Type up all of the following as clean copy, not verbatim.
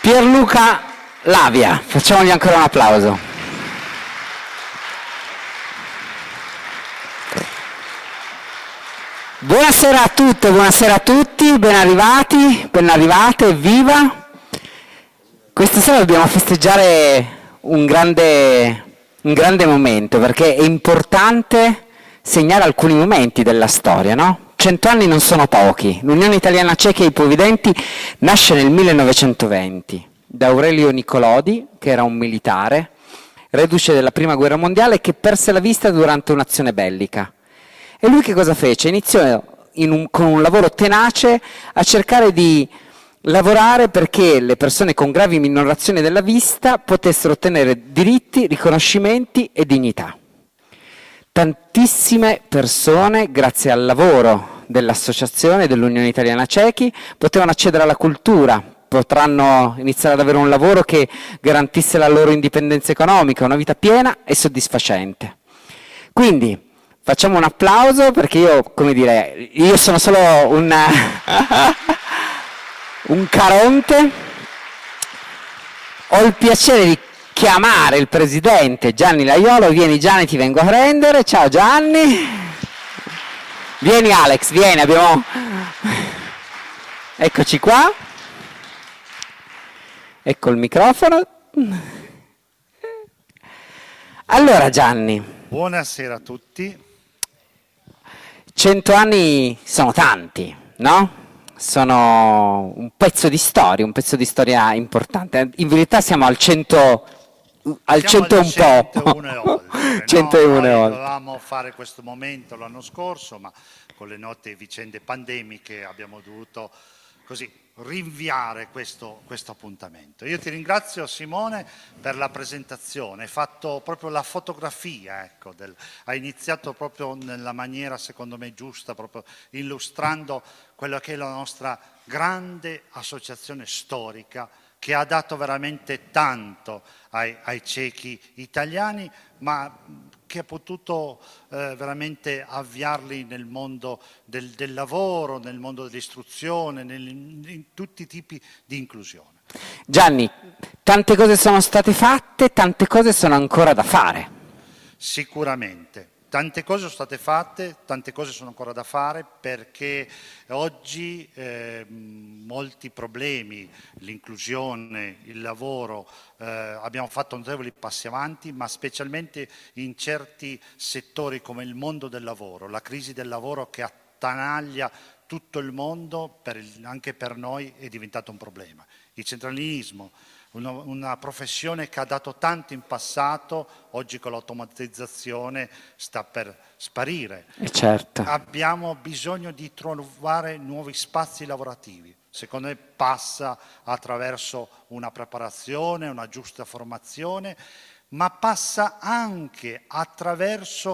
Pierluca Lavia, facciamogli ancora un applauso. Buonasera a tutte, buonasera a tutti, ben arrivati, ben arrivate, evviva! Questa sera dobbiamo festeggiare un grande momento, perché è importante segnare alcuni momenti della storia, no? 100 anni non sono pochi. L'Unione Italiana Cechi e Ipovedenti nasce nel 1920 da Aurelio Nicolodi, che era un militare, reduce della Prima Guerra Mondiale, che perse la vista durante un'azione bellica. E lui che cosa fece? Iniziò con un lavoro tenace a cercare di lavorare perché le persone con gravi minorazioni della vista potessero ottenere diritti, riconoscimenti e dignità. Tantissime persone, grazie al lavoro dell'Associazione dell'Unione Italiana Cechi, potevano accedere alla cultura, potranno iniziare ad avere un lavoro che garantisse la loro indipendenza economica, una vita piena e soddisfacente. Quindi facciamo un applauso perché io sono solo un caronte. Ho il piacere di chiamare il presidente Gianni Laiolo. Vieni Gianni, ti vengo a prendere. Ciao Gianni. Vieni Alex, vieni, Eccoci qua. Ecco il microfono. Allora Gianni. Buonasera a tutti. 100 anni sono tanti, no? Sono un pezzo di storia importante. In verità siamo al 100 e un po'. 101 oltre, 101 Noi oltre. dovevamo fare questo momento l'anno scorso, ma con le note vicende pandemiche abbiamo dovuto così rinviare questo appuntamento. Io ti ringrazio Simone per la presentazione, hai fatto proprio la fotografia, ecco, hai iniziato proprio nella maniera secondo me giusta, proprio illustrando quello che è la nostra grande associazione storica che ha dato veramente tanto ai cechi italiani, ma che ha potuto veramente avviarli nel mondo del lavoro, nel mondo dell'istruzione, in tutti i tipi di inclusione. Gianni, tante cose sono state fatte, tante cose sono ancora da fare. Sicuramente. Tante cose sono state fatte, tante cose sono ancora da fare perché oggi molti problemi, l'inclusione, il lavoro, abbiamo fatto notevoli passi avanti, ma specialmente in certi settori come il mondo del lavoro, la crisi del lavoro che attanaglia tutto il mondo, anche per noi è diventato un problema. Il centralismo, una professione che ha dato tanto in passato, oggi con l'automatizzazione sta per sparire. Certo. Abbiamo bisogno di trovare nuovi spazi lavorativi. Secondo me passa attraverso una preparazione, una giusta formazione, ma passa anche attraverso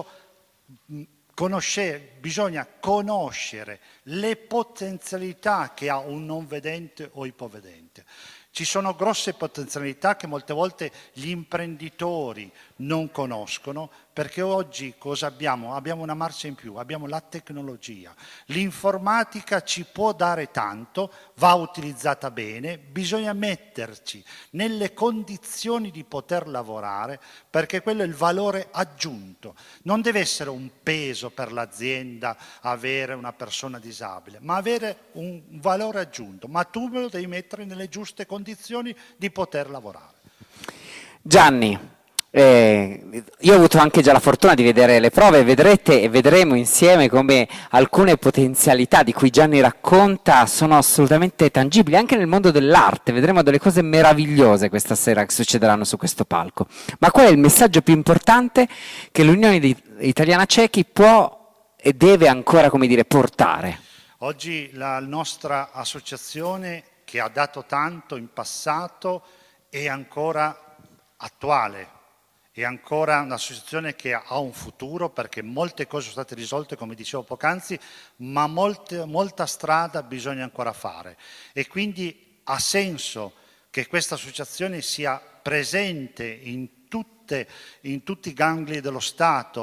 bisogna conoscere le potenzialità che ha un non vedente o ipovedente. Ci sono grosse potenzialità che molte volte gli imprenditori non conoscono, perché oggi cosa abbiamo? Abbiamo una marcia in più, abbiamo la tecnologia. L'informatica ci può dare tanto, va utilizzata bene, bisogna metterci nelle condizioni di poter lavorare, perché quello è il valore aggiunto. Non deve essere un peso per l'azienda avere una persona disabile, ma avere un valore aggiunto. Ma tu me lo devi mettere nelle giuste condizioni di poter lavorare. Gianni, io ho avuto anche già la fortuna di vedere le prove, vedrete e vedremo insieme come alcune potenzialità di cui Gianni racconta sono assolutamente tangibili, anche nel mondo dell'arte, vedremo delle cose meravigliose questa sera che succederanno su questo palco. Ma qual è il messaggio più importante che l'Unione Italiana Cechi può e deve ancora, come dire, portare? Oggi la nostra associazione, che ha dato tanto in passato, è ancora attuale. È ancora un'associazione che ha un futuro perché molte cose sono state risolte, come dicevo poc'anzi, ma molta strada bisogna ancora fare. E quindi ha senso che questa associazione sia presente in tutti i gangli dello Stato,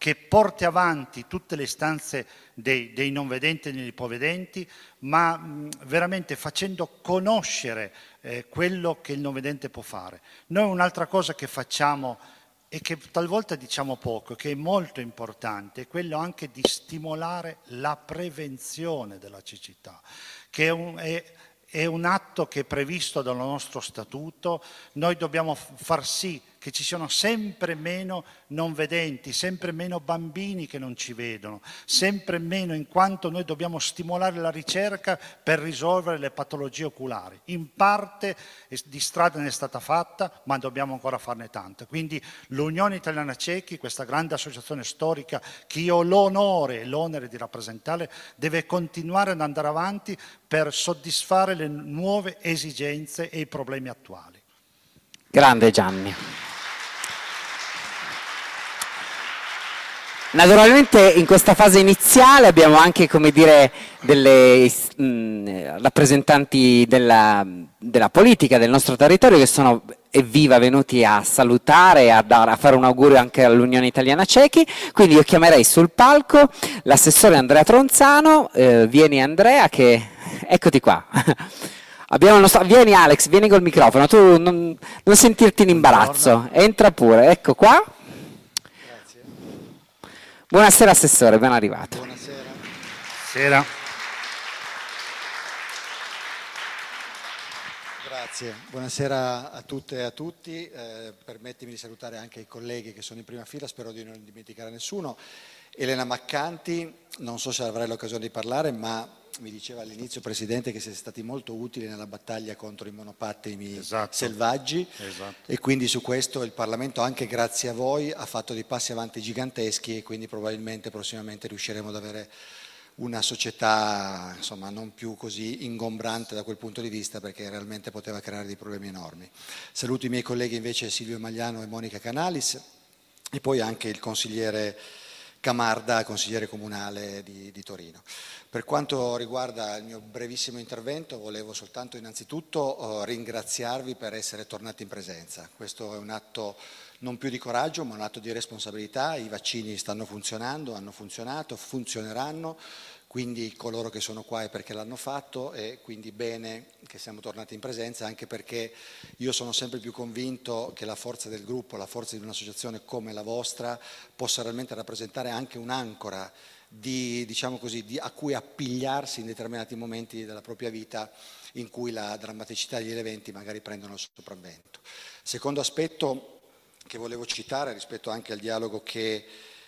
che porti avanti tutte le istanze dei non vedenti e degli ipovedenti, ma veramente facendo conoscere quello che il non vedente può fare. Noi un'altra cosa che facciamo e che talvolta diciamo poco, che è molto importante, è quello anche di stimolare la prevenzione della cecità, che è un atto che è previsto dal nostro statuto. Noi dobbiamo far sì che ci siano sempre meno non vedenti, sempre meno bambini che non ci vedono, sempre meno, in quanto noi dobbiamo stimolare la ricerca per risolvere le patologie oculari. In parte di strada ne è stata fatta, ma dobbiamo ancora farne tante. Quindi l'Unione Italiana Ciechi, questa grande associazione storica che io ho l'onore e l'onere di rappresentare, deve continuare ad andare avanti per soddisfare le nuove esigenze e i problemi attuali. Grande Gianni. Naturalmente in questa fase iniziale abbiamo anche, come dire, delle rappresentanti della politica del nostro territorio che sono evviva venuti a salutare, a fare un augurio anche all'Unione Italiana Ciechi. Quindi io chiamerei sul palco l'assessore Andrea Tronzano. Vieni Andrea, eccoti qua. Vieni Alex, vieni col microfono, tu non sentirti in imbarazzo, entra pure, ecco qua. Grazie. Buonasera Assessore, ben arrivato. Buonasera. Buonasera. Grazie, buonasera a tutte e a tutti. Permettimi di salutare anche i colleghi che sono in prima fila, spero di non dimenticare nessuno. Elena Maccanti, non so se avrai l'occasione di parlare, ma mi diceva all'inizio, Presidente, che siete stati molto utili nella battaglia contro i monopattini selvaggi. Esatto. E quindi su questo il Parlamento, anche grazie a voi, ha fatto dei passi avanti giganteschi e quindi probabilmente prossimamente riusciremo ad avere una società insomma, non più così ingombrante da quel punto di vista, perché realmente poteva creare dei problemi enormi. Saluto i miei colleghi invece Silvio Magliano e Monica Canalis e poi anche il consigliere Camarda, consigliere comunale di Torino. Per quanto riguarda il mio brevissimo intervento, volevo soltanto innanzitutto ringraziarvi per essere tornati in presenza. Questo è un atto non più di coraggio, ma un atto di responsabilità. I vaccini stanno funzionando, hanno funzionato, funzioneranno, quindi coloro che sono qua è perché l'hanno fatto e quindi bene che siamo tornati in presenza, anche perché io sono sempre più convinto che la forza del gruppo, la forza di un'associazione come la vostra possa realmente rappresentare anche un'ancora diciamo così, a cui appigliarsi in determinati momenti della propria vita in cui la drammaticità degli eventi magari prendono il sopravvento. Secondo aspetto che volevo citare rispetto anche al dialogo che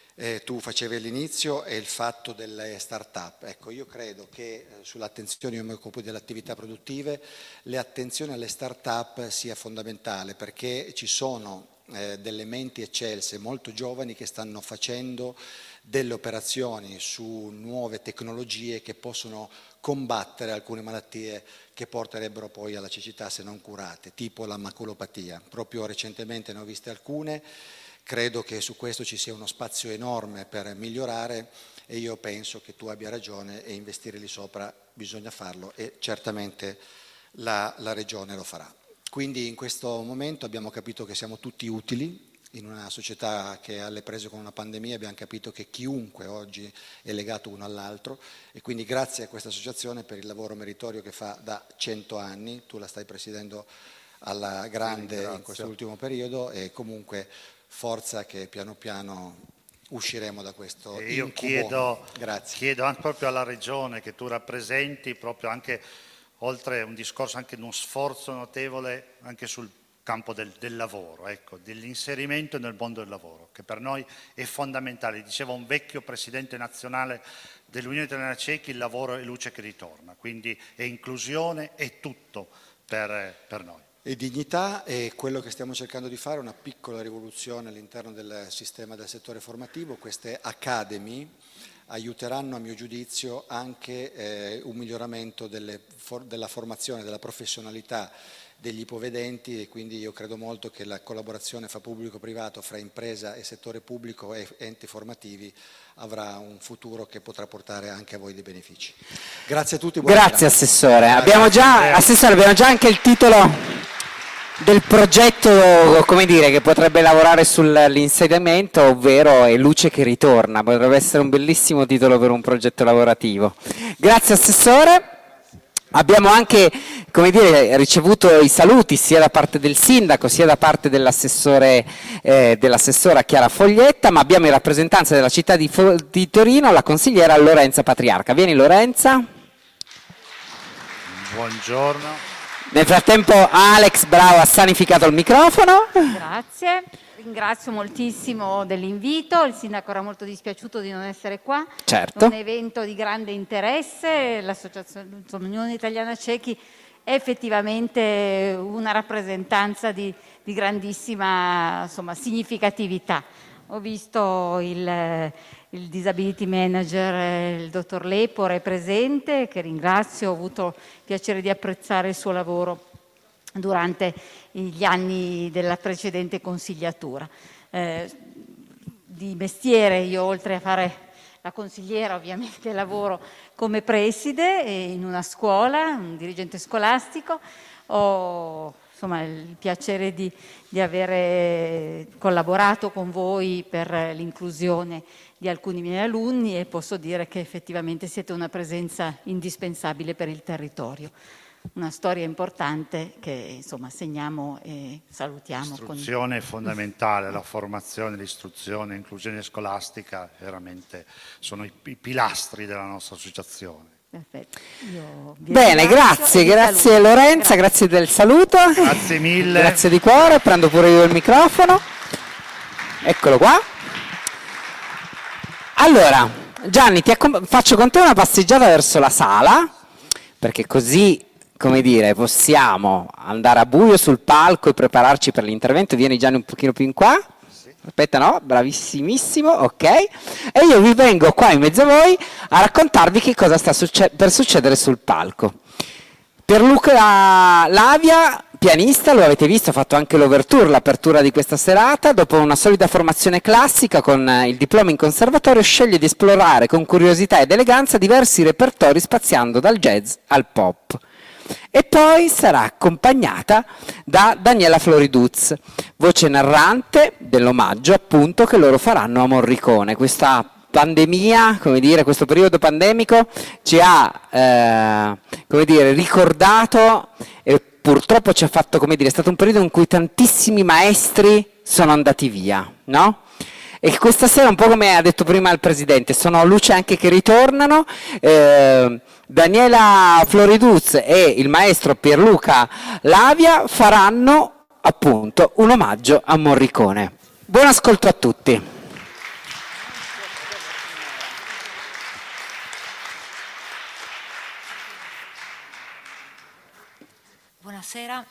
tu facevi all'inizio è il fatto delle start-up. Ecco, io credo che sull'attenzione, io mi occupo delle attività produttive, l'attenzione alle start-up sia fondamentale perché ci sono delle menti eccelse molto giovani che stanno facendo delle operazioni su nuove tecnologie che possono combattere alcune malattie che porterebbero poi alla cecità se non curate, tipo la maculopatia. Proprio recentemente ne ho viste alcune, credo che su questo ci sia uno spazio enorme per migliorare e io penso che tu abbia ragione e investire lì sopra bisogna farlo e certamente la Regione lo farà. Quindi in questo momento abbiamo capito che siamo tutti utili. In una società che è alle prese con una pandemia abbiamo capito che chiunque oggi è legato uno all'altro e quindi grazie a questa associazione per il lavoro meritorio che fa da 100 anni, tu la stai presiedendo alla grande in questo ultimo periodo e comunque forza che piano piano usciremo da questo io incubo. chiedo anche proprio alla Regione che tu rappresenti proprio anche oltre un discorso anche di uno sforzo notevole anche sul campo del lavoro, ecco, dell'inserimento nel mondo del lavoro, che per noi è fondamentale. Diceva un vecchio presidente nazionale dell'Unione Italiana Ciechi, il lavoro è luce che ritorna, quindi è inclusione, è tutto per noi. E dignità è quello che stiamo cercando di fare, una piccola rivoluzione all'interno del sistema del settore formativo. Queste academy aiuteranno a mio giudizio anche un miglioramento della formazione, della professionalità degli ipovedenti e quindi io credo molto che la collaborazione fra pubblico-privato, fra impresa e settore pubblico e enti formativi avrà un futuro che potrà portare anche a voi dei benefici. Grazie a tutti. Grazie Assessore. Abbiamo già anche il titolo del progetto, come dire, che potrebbe lavorare sull'insediamento, ovvero È luce che ritorna. Potrebbe essere un bellissimo titolo per un progetto lavorativo. Grazie Assessore. Abbiamo anche, come dire, ricevuto i saluti sia da parte del Sindaco sia da parte dell'assessora Chiara Foglietta, ma abbiamo in rappresentanza della città di Torino la consigliera Lorenza Patriarca. Vieni Lorenza. Buongiorno. Nel frattempo Alex, bravo, ha sanificato il microfono. Grazie, ringrazio moltissimo dell'invito, il Sindaco era molto dispiaciuto di non essere qua. Certo. È un evento di grande interesse, l'associazione, insomma, l'Unione Italiana Ciechi è effettivamente una rappresentanza di grandissima, insomma, significatività. Ho visto il disability manager, il dottor Lepore presente, che ringrazio, ho avuto il piacere di apprezzare il suo lavoro durante gli anni della precedente consigliatura. Di mestiere io, oltre a fare la consigliera, ovviamente lavoro come preside in una scuola, un dirigente scolastico. Ho il piacere di avere collaborato con voi per l'inclusione di alcuni miei alunni e posso dire che effettivamente siete una presenza indispensabile per il territorio. Una storia importante che insomma segniamo e salutiamo. L'istruzione è fondamentale, la formazione, l'istruzione, l'inclusione scolastica veramente sono i pilastri della nostra associazione. Perfetto. Bene, grazie Lorenza, grazie del saluto. Grazie mille. Grazie di cuore, prendo pure io il microfono. Eccolo qua. Allora, Gianni, faccio con te una passeggiata verso la sala, perché così, come dire, possiamo andare a buio sul palco e prepararci per l'intervento. Vieni Gianni un pochino più in qua. Aspetta, no, bravissimissimo, ok. E io vi vengo qua in mezzo a voi a raccontarvi che cosa sta per succedere sul palco. Pierluca Lavia, pianista, lo avete visto, ha fatto anche l'overture, l'apertura di questa serata. Dopo una solida formazione classica con il diploma in conservatorio, sceglie di esplorare con curiosità ed eleganza diversi repertori spaziando dal jazz al pop. E poi sarà accompagnata da Daniela Floriduz, voce narrante dell'omaggio appunto che loro faranno a Morricone. Questa pandemia, come dire, questo periodo pandemico ci ha come dire, ricordato e purtroppo ci ha fatto, come dire, è stato un periodo in cui tantissimi maestri sono andati via, no? E questa sera, un po' come ha detto prima il Presidente, sono luce anche che ritornano. Daniela Floriduz e il maestro Pierluca Lavia faranno appunto un omaggio a Morricone. Buon ascolto a tutti. Buonasera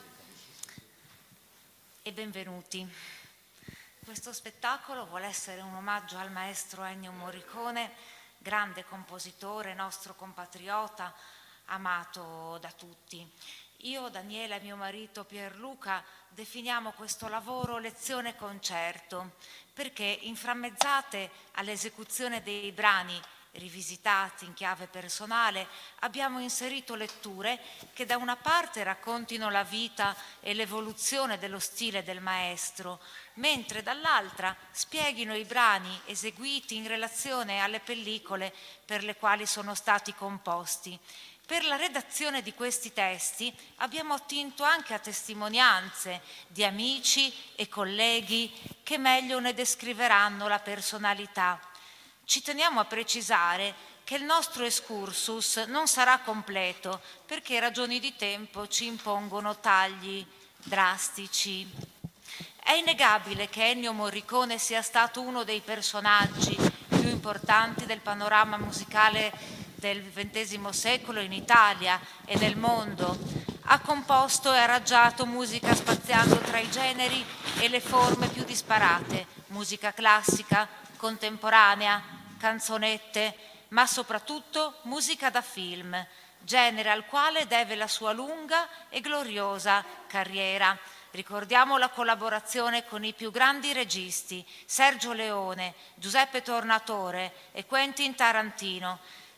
e benvenuti. Questo spettacolo vuole essere un omaggio al maestro Ennio Morricone, grande compositore, nostro compatriota, amato da tutti. Io, Daniela e mio marito Pierluca definiamo questo lavoro lezione concerto, perché inframmezzate all'esecuzione dei brani rivisitati in chiave personale, abbiamo inserito letture che da una parte raccontino la vita e l'evoluzione dello stile del maestro, mentre dall'altra spieghino i brani eseguiti in relazione alle pellicole per le quali sono stati composti. Per la redazione di questi testi abbiamo attinto anche a testimonianze di amici e colleghi che meglio ne descriveranno la personalità. Ci teniamo a precisare che il nostro excursus non sarà completo perché ragioni di tempo ci impongono tagli drastici. È innegabile che Ennio Morricone sia stato uno dei personaggi più importanti del panorama musicale del XX secolo in Italia e nel mondo. Ha composto e arrangiato musica spaziando tra i generi e le forme più disparate, musica classica, contemporanea, canzonette, ma soprattutto musica da film, genere al quale deve la sua lunga e gloriosa carriera. Ricordiamo la collaborazione con i più grandi registi, Sergio Leone, Giuseppe Tornatore e Quentin Tarantino.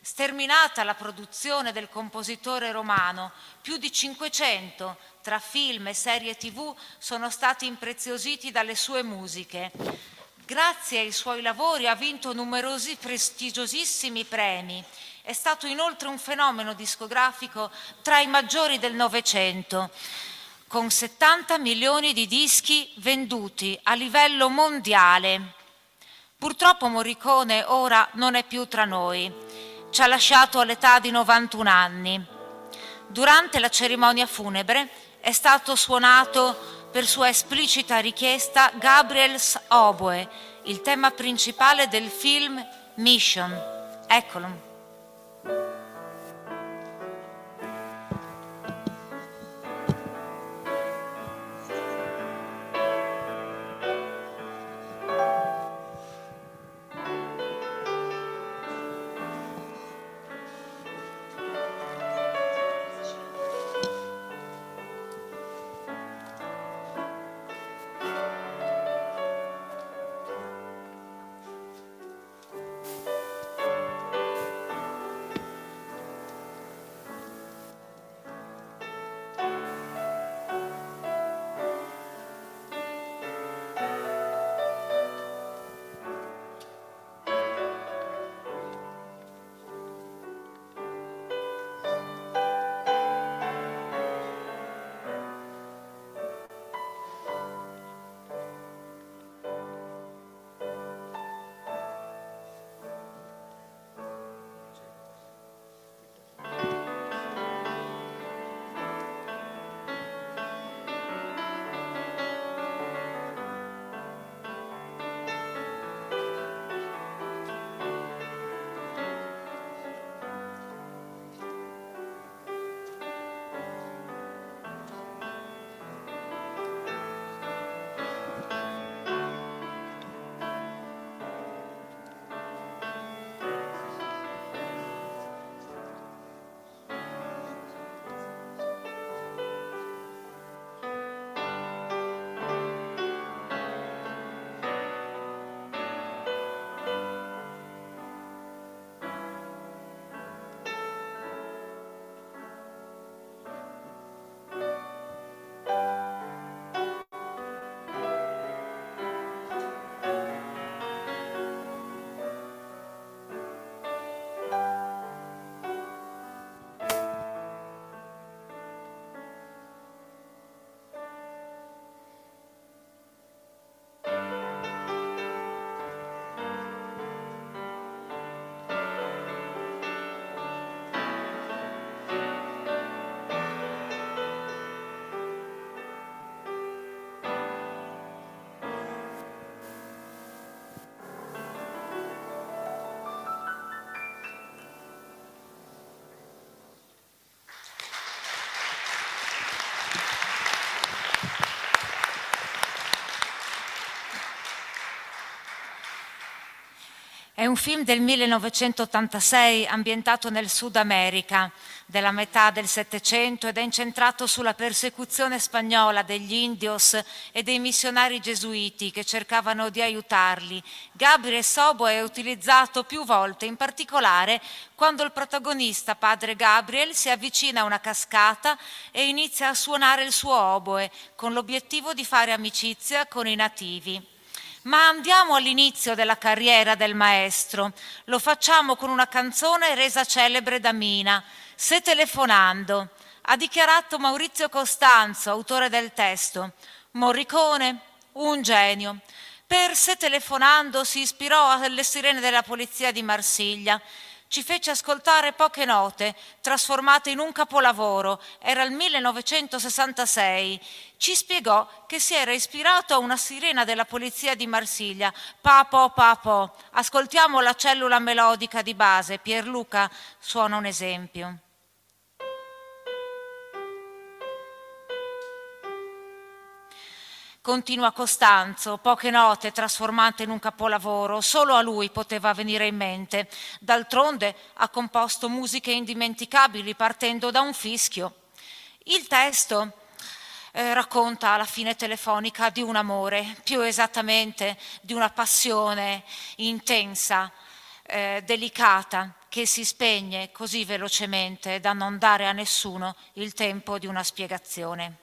Sterminata la produzione del compositore romano, più di 500 tra film e serie TV sono stati impreziositi dalle sue musiche. Grazie ai suoi lavori ha vinto numerosi prestigiosissimi premi. È stato inoltre un fenomeno discografico tra i maggiori del Novecento, con 70 milioni di dischi venduti a livello mondiale. Purtroppo Morricone ora non è più tra noi. Ci ha lasciato all'età di 91 anni. Durante la cerimonia funebre è stato suonato per sua esplicita richiesta Gabriel's Oboe, il tema principale del film Mission. Eccolo. È un film del 1986 ambientato nel Sud America della metà del Settecento ed è incentrato sulla persecuzione spagnola degli indios e dei missionari gesuiti che cercavano di aiutarli. Gabriel's Oboe è utilizzato più volte, in particolare quando il protagonista, padre Gabriel, si avvicina a una cascata e inizia a suonare il suo oboe con l'obiettivo di fare amicizia con i nativi. Ma andiamo all'inizio della carriera del maestro. Lo facciamo con una canzone resa celebre da Mina, Se telefonando. Ha dichiarato Maurizio Costanzo, autore del testo. Morricone, un genio. Per Se telefonando si ispirò alle sirene della polizia di Marsiglia. Ci fece ascoltare poche note, trasformate in un capolavoro. Era il 1966. Ci spiegò che si era ispirato a una sirena della polizia di Marsiglia. Papo, papo. Ascoltiamo la cellula melodica di base. Pierluca suona un esempio. Continua Costanzo, poche note trasformate in un capolavoro, solo a lui poteva venire in mente. D'altronde ha composto musiche indimenticabili partendo da un fischio. Il testo racconta la fine telefonica di un amore, più esattamente di una passione intensa, delicata, che si spegne così velocemente da non dare a nessuno il tempo di una spiegazione.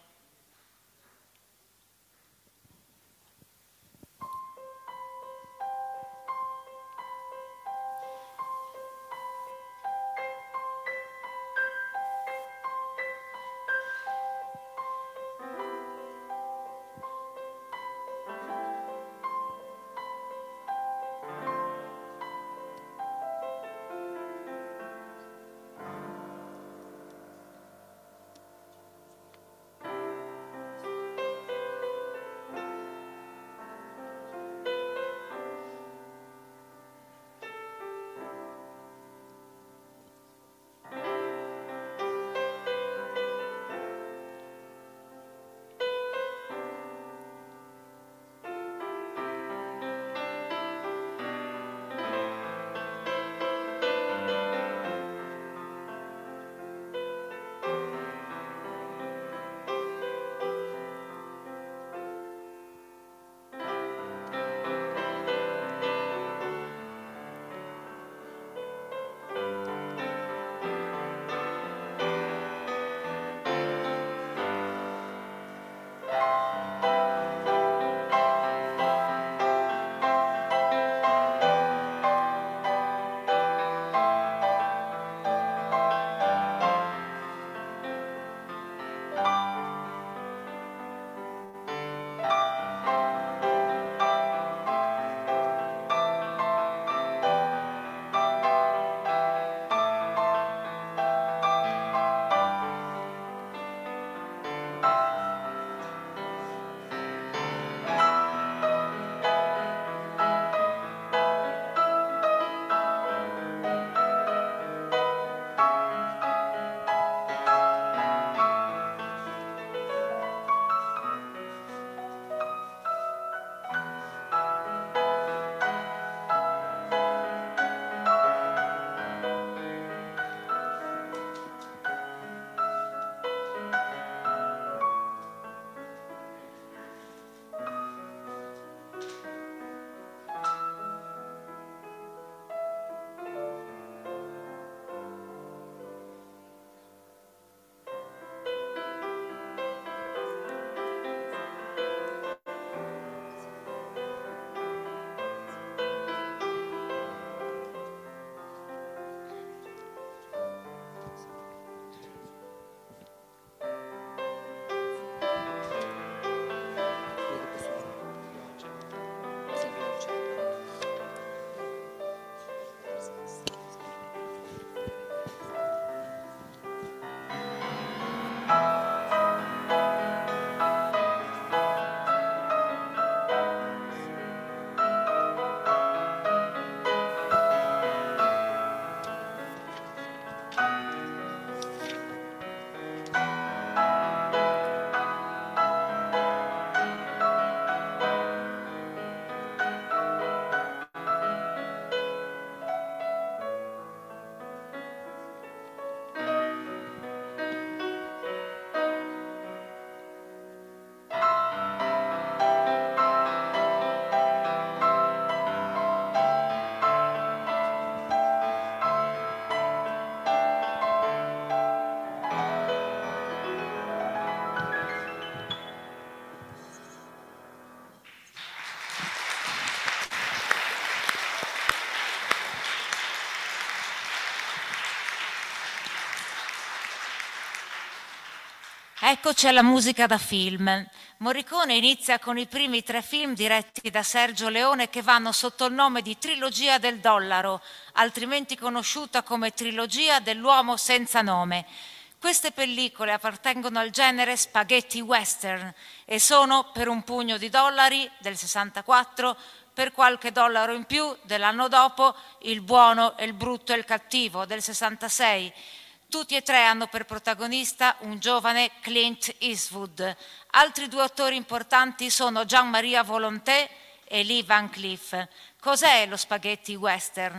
Eccoci alla musica da film. Morricone inizia con i primi 3 film diretti da Sergio Leone che vanno sotto il nome di Trilogia del Dollaro, altrimenti conosciuta come Trilogia dell'uomo senza nome. Queste pellicole appartengono al genere spaghetti western e sono Per un pugno di dollari del 64, Per qualche dollaro in più dell'anno dopo, Il buono e il brutto e il cattivo del 66. Tutti e 3 hanno per protagonista un giovane Clint Eastwood. Altri 2 attori importanti sono Jean-Marie Volonté e Lee Van Cleef. Cos'è lo spaghetti western?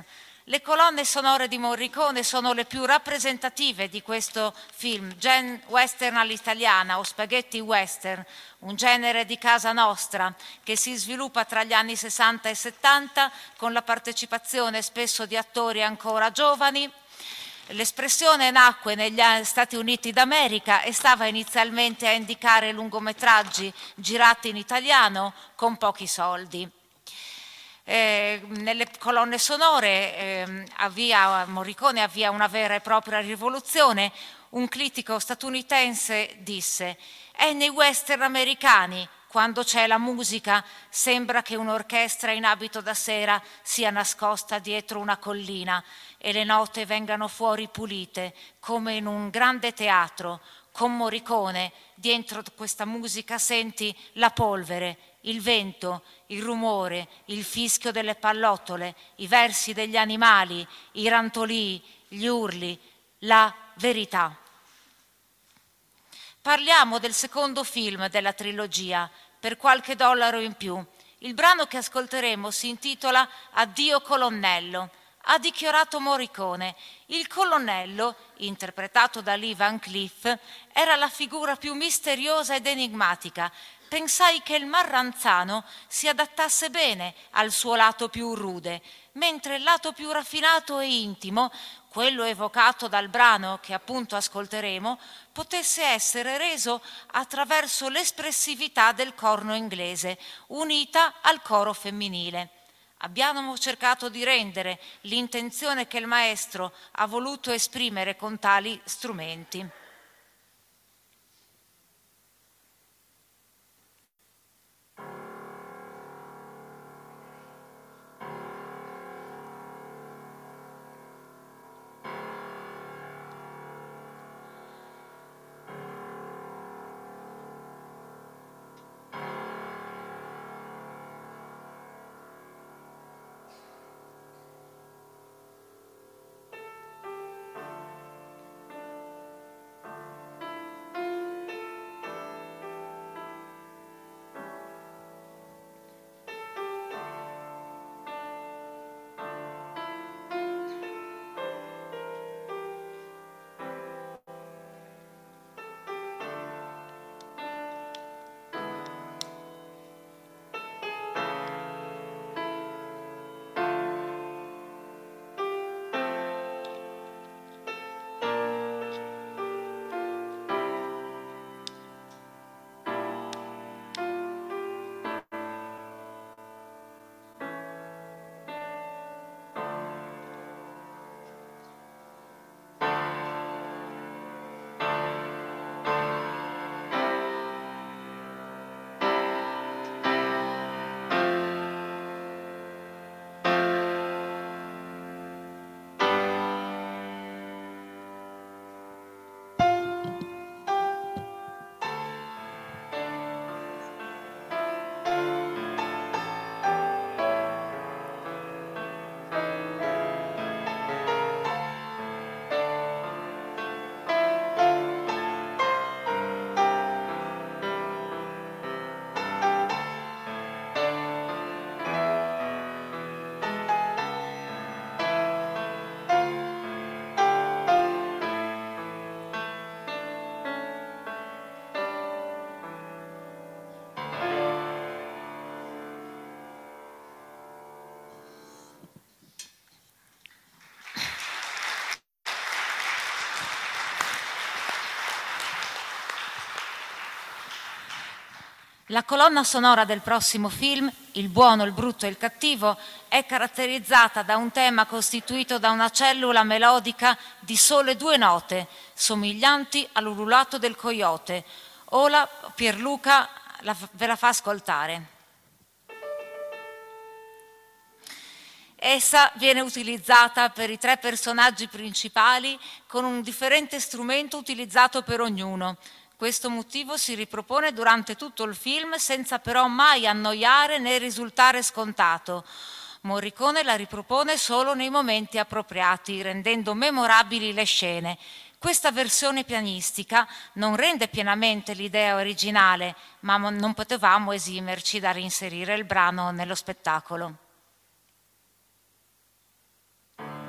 Le colonne sonore di Morricone sono le più rappresentative di questo film, western all'italiana o spaghetti western, un genere di casa nostra che si sviluppa tra gli anni 60 e 70 con la partecipazione spesso di attori ancora giovani. L'espressione nacque negli Stati Uniti d'America e stava inizialmente a indicare lungometraggi girati in italiano con pochi soldi. Nelle colonne sonore Morricone avvia una vera e propria rivoluzione. Un critico statunitense disse: «È nei western americani, quando c'è la musica, sembra che un'orchestra in abito da sera sia nascosta dietro una collina e le note vengano fuori pulite, come in un grande teatro. Con Morricone, dentro questa musica senti la polvere, il vento, il rumore, il fischio delle pallottole, i versi degli animali, i rantolii, gli urli, la verità». Parliamo del secondo film della trilogia, Per qualche dollaro in più. Il brano che ascolteremo si intitola Addio colonnello. Ha dichiarato Morricone: il colonnello, interpretato da Lee Van Cleef, era la figura più misteriosa ed enigmatica. Pensai che il marranzano si adattasse bene al suo lato più rude, mentre il lato più raffinato e intimo, quello evocato dal brano che appunto ascolteremo, potesse essere reso attraverso l'espressività del corno inglese, unita al coro femminile. Abbiamo cercato di rendere l'intenzione che il maestro ha voluto esprimere con tali strumenti. La colonna sonora del prossimo film, Il buono, il brutto e il cattivo, è caratterizzata da un tema costituito da una cellula melodica di sole 2 note, somiglianti all'ululato del coyote. Ora Pierluca ve la fa ascoltare. Essa viene utilizzata per i 3 personaggi principali con un differente strumento utilizzato per ognuno. Questo motivo si ripropone durante tutto il film senza però mai annoiare né risultare scontato. Morricone la ripropone solo nei momenti appropriati, rendendo memorabili le scene. Questa versione pianistica non rende pienamente l'idea originale, ma non potevamo esimerci da reinserire il brano nello spettacolo.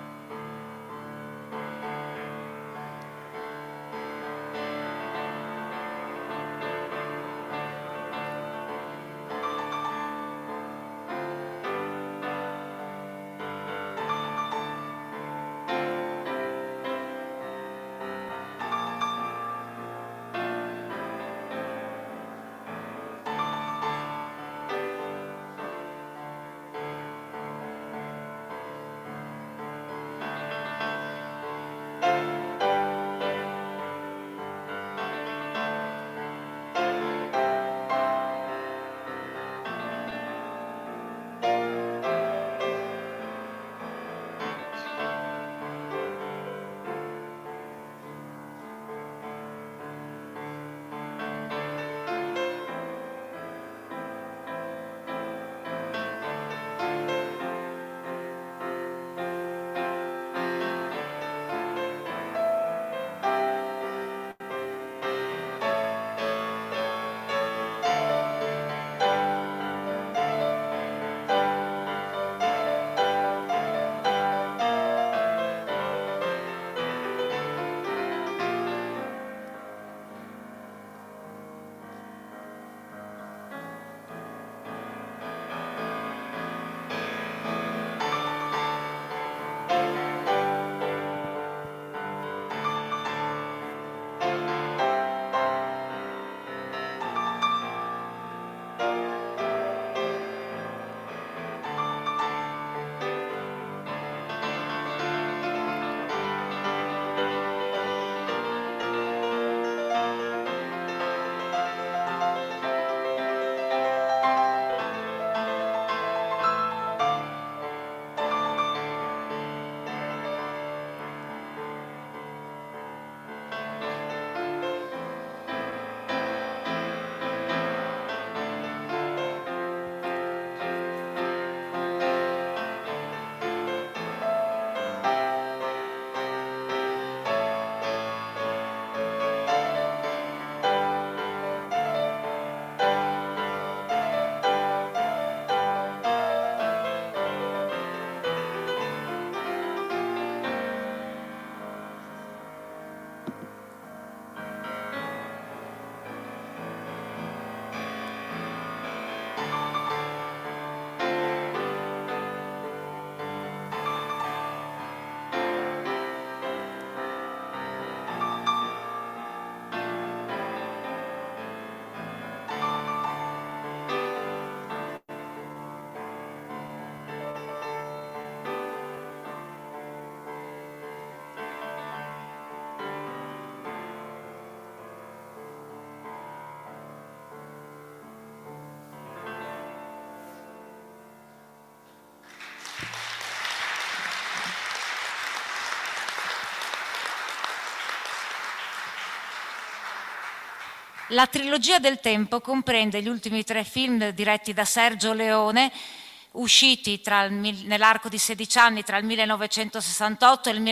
La trilogia del tempo comprende gli ultimi 3 film diretti da Sergio Leone, usciti nell'arco di 16 anni tra il 1968 e il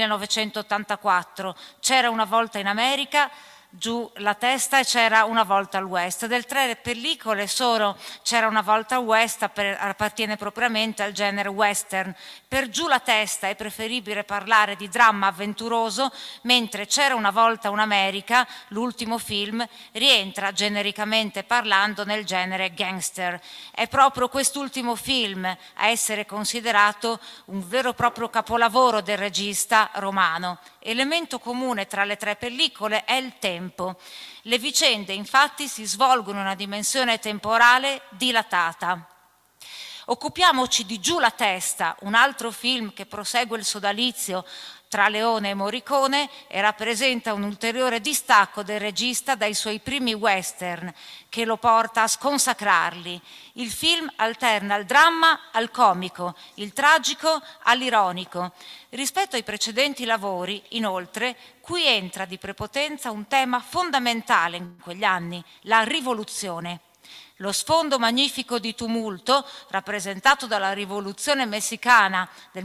1984. C'era una volta in America, Giù la testa e C'era una volta al West. Delle 3 pellicole solo C'era una volta al West appartiene propriamente al genere western. Per Giù la testa è preferibile parlare di dramma avventuroso, mentre C'era una volta un'America, l'ultimo film, rientra genericamente parlando nel genere gangster. È proprio quest'ultimo film a essere considerato un vero e proprio capolavoro del regista romano. Elemento comune tra le 3 pellicole è il tempo. Le vicende infatti si svolgono in una dimensione temporale dilatata. Occupiamoci di Giù la testa, un altro film che prosegue il sodalizio tra Leone e Morricone e rappresenta un ulteriore distacco del regista dai suoi primi western, che lo porta a sconsacrarli. Il film alterna il dramma al comico, il tragico all'ironico. Rispetto ai precedenti lavori, inoltre, qui entra di prepotenza un tema fondamentale in quegli anni, la rivoluzione. Lo sfondo magnifico di tumulto, rappresentato dalla rivoluzione messicana del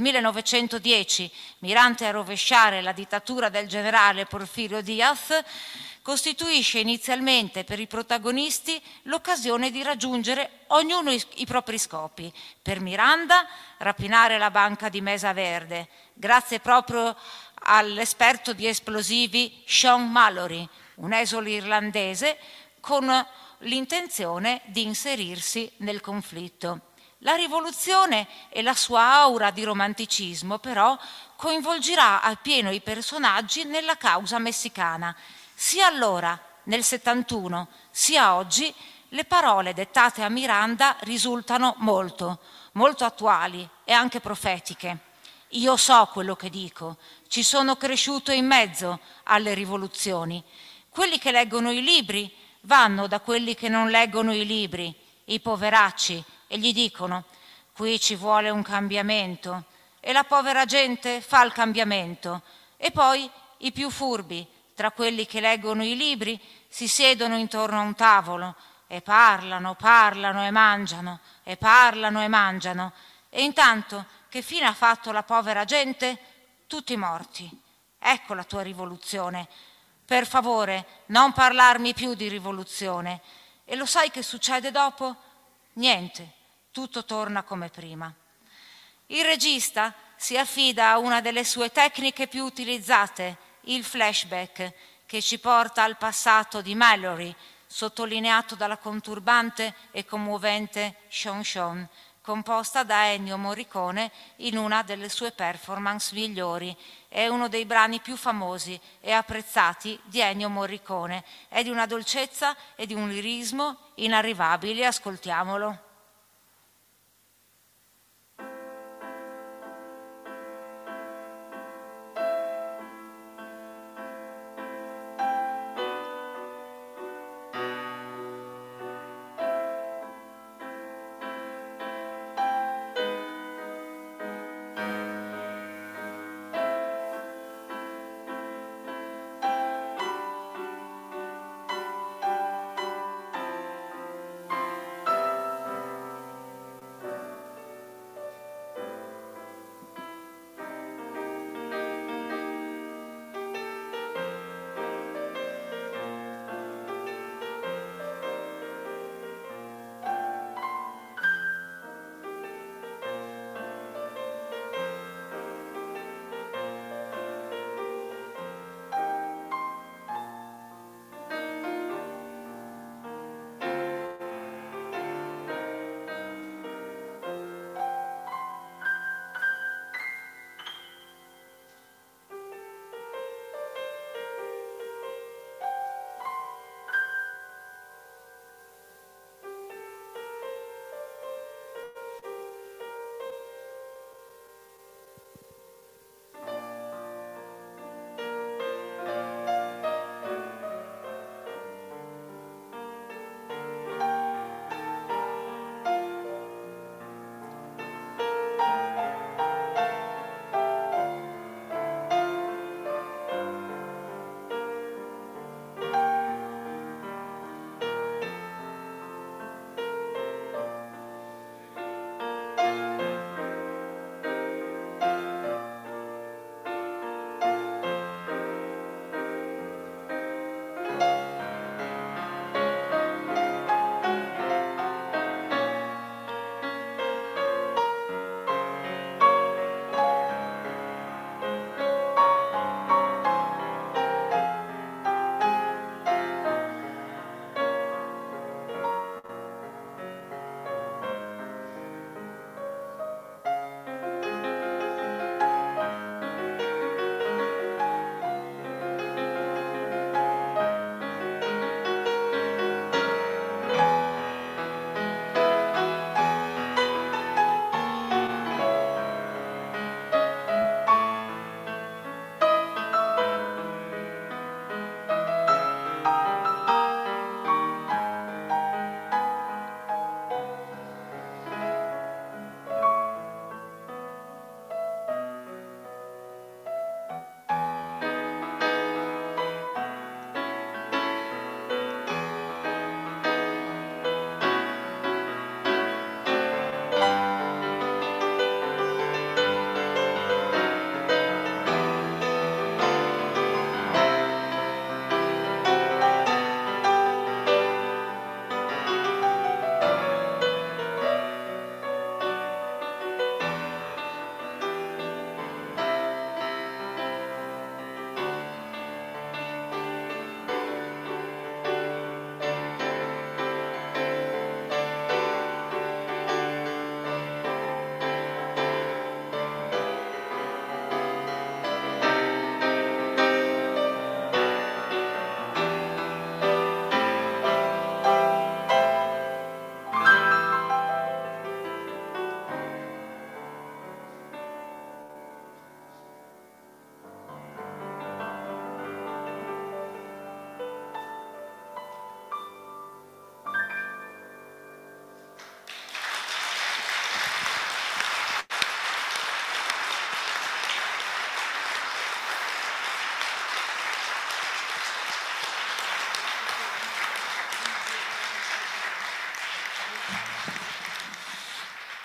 1910, mirante a rovesciare la dittatura del generale Porfirio Díaz, costituisce inizialmente per i protagonisti l'occasione di raggiungere ognuno i propri scopi. Per Miranda, rapinare la banca di Mesa Verde, grazie proprio all'esperto di esplosivi Sean Mallory, un esule irlandese con l'intenzione di inserirsi nel conflitto. La rivoluzione e la sua aura di romanticismo però coinvolgerà appieno i personaggi nella causa messicana. Sia allora, nel 71, sia oggi, le parole dettate a Miranda risultano molto attuali e anche profetiche. Io so quello che dico, ci sono cresciuto in mezzo alle rivoluzioni. Quelli che leggono i libri vanno da quelli che non leggono i libri, i poveracci, e gli dicono: qui ci vuole un cambiamento. E la povera gente fa il cambiamento. E poi i più furbi, tra quelli che leggono i libri, si siedono intorno a un tavolo e parlano e mangiano, e parlano e mangiano. E intanto, che fine ha fatto la povera gente? Tutti morti. Ecco la tua rivoluzione. Per favore, non parlarmi più di rivoluzione. E lo sai che succede dopo? Niente, tutto torna come prima. Il regista si affida a una delle sue tecniche più utilizzate, il flashback, che ci porta al passato di Mallory, sottolineato dalla conturbante e commovente Sean Sean, composta da Ennio Morricone in una delle sue performance migliori. È uno dei brani più famosi e apprezzati di Ennio Morricone. È di una dolcezza e di un lirismo inarrivabili. Ascoltiamolo.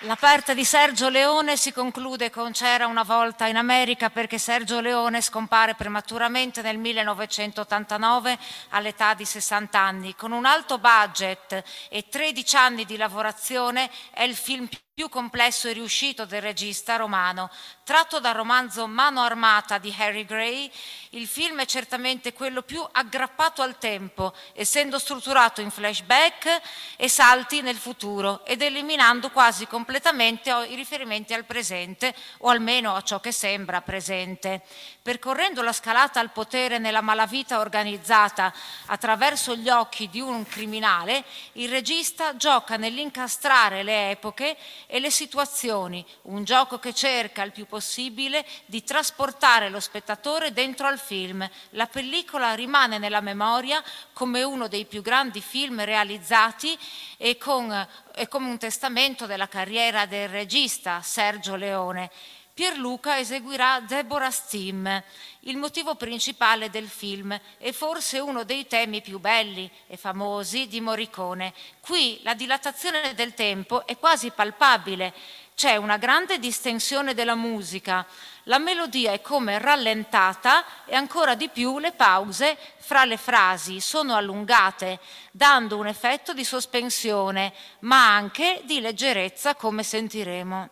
La parte di Sergio Leone si conclude con C'era una volta in America, perché Sergio Leone scompare prematuramente nel 1989 all'età di 60 anni. Con un alto budget e 13 anni di lavorazione è il film più complesso e riuscito del regista romano. Tratto dal romanzo Mano Armata di Harry Gray, il film è certamente quello più aggrappato al tempo, essendo strutturato in flashback e salti nel futuro ed eliminando quasi completamente i riferimenti al presente, o almeno a ciò che sembra presente. Percorrendo la scalata al potere nella malavita organizzata attraverso gli occhi di un criminale, il regista gioca nell'incastrare le epoche e le situazioni, un gioco che cerca il più possibile di trasportare lo spettatore dentro al film. La pellicola rimane nella memoria come uno dei più grandi film realizzati e come un testamento della carriera del regista Sergio Leone. Pierluca eseguirà Deborah's Theme, il motivo principale del film e forse uno dei temi più belli e famosi di Morricone. Qui la dilatazione del tempo è quasi palpabile, c'è una grande distensione della musica, la melodia è come rallentata e ancora di più le pause fra le frasi sono allungate, dando un effetto di sospensione, ma anche di leggerezza, come sentiremo.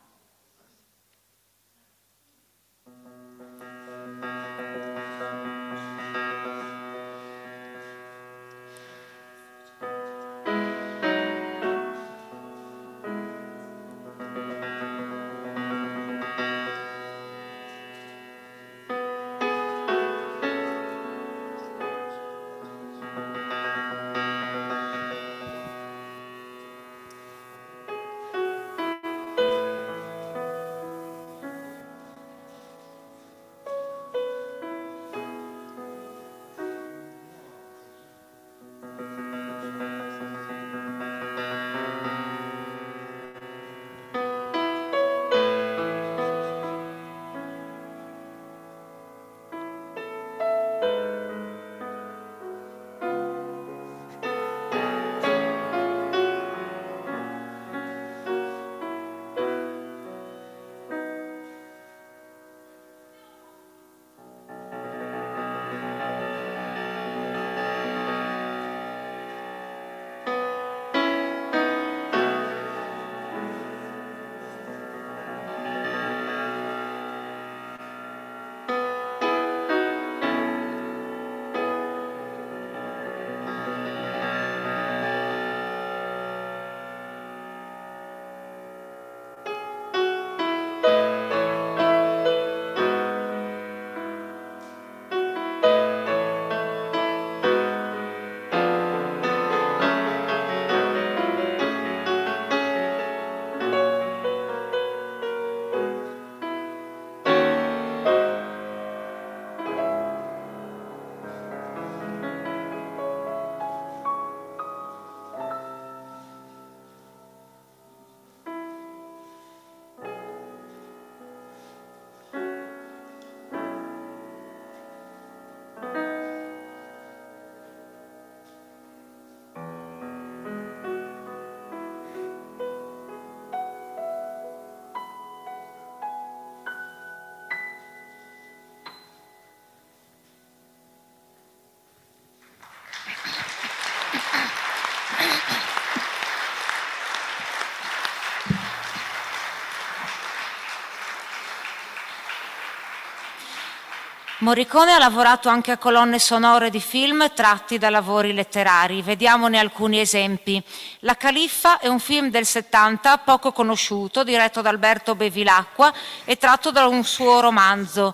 Morricone ha lavorato anche a colonne sonore di film tratti da lavori letterari. Vediamone alcuni esempi. La Califfa è un film del 70 poco conosciuto, diretto da Alberto Bevilacqua e tratto da un suo romanzo.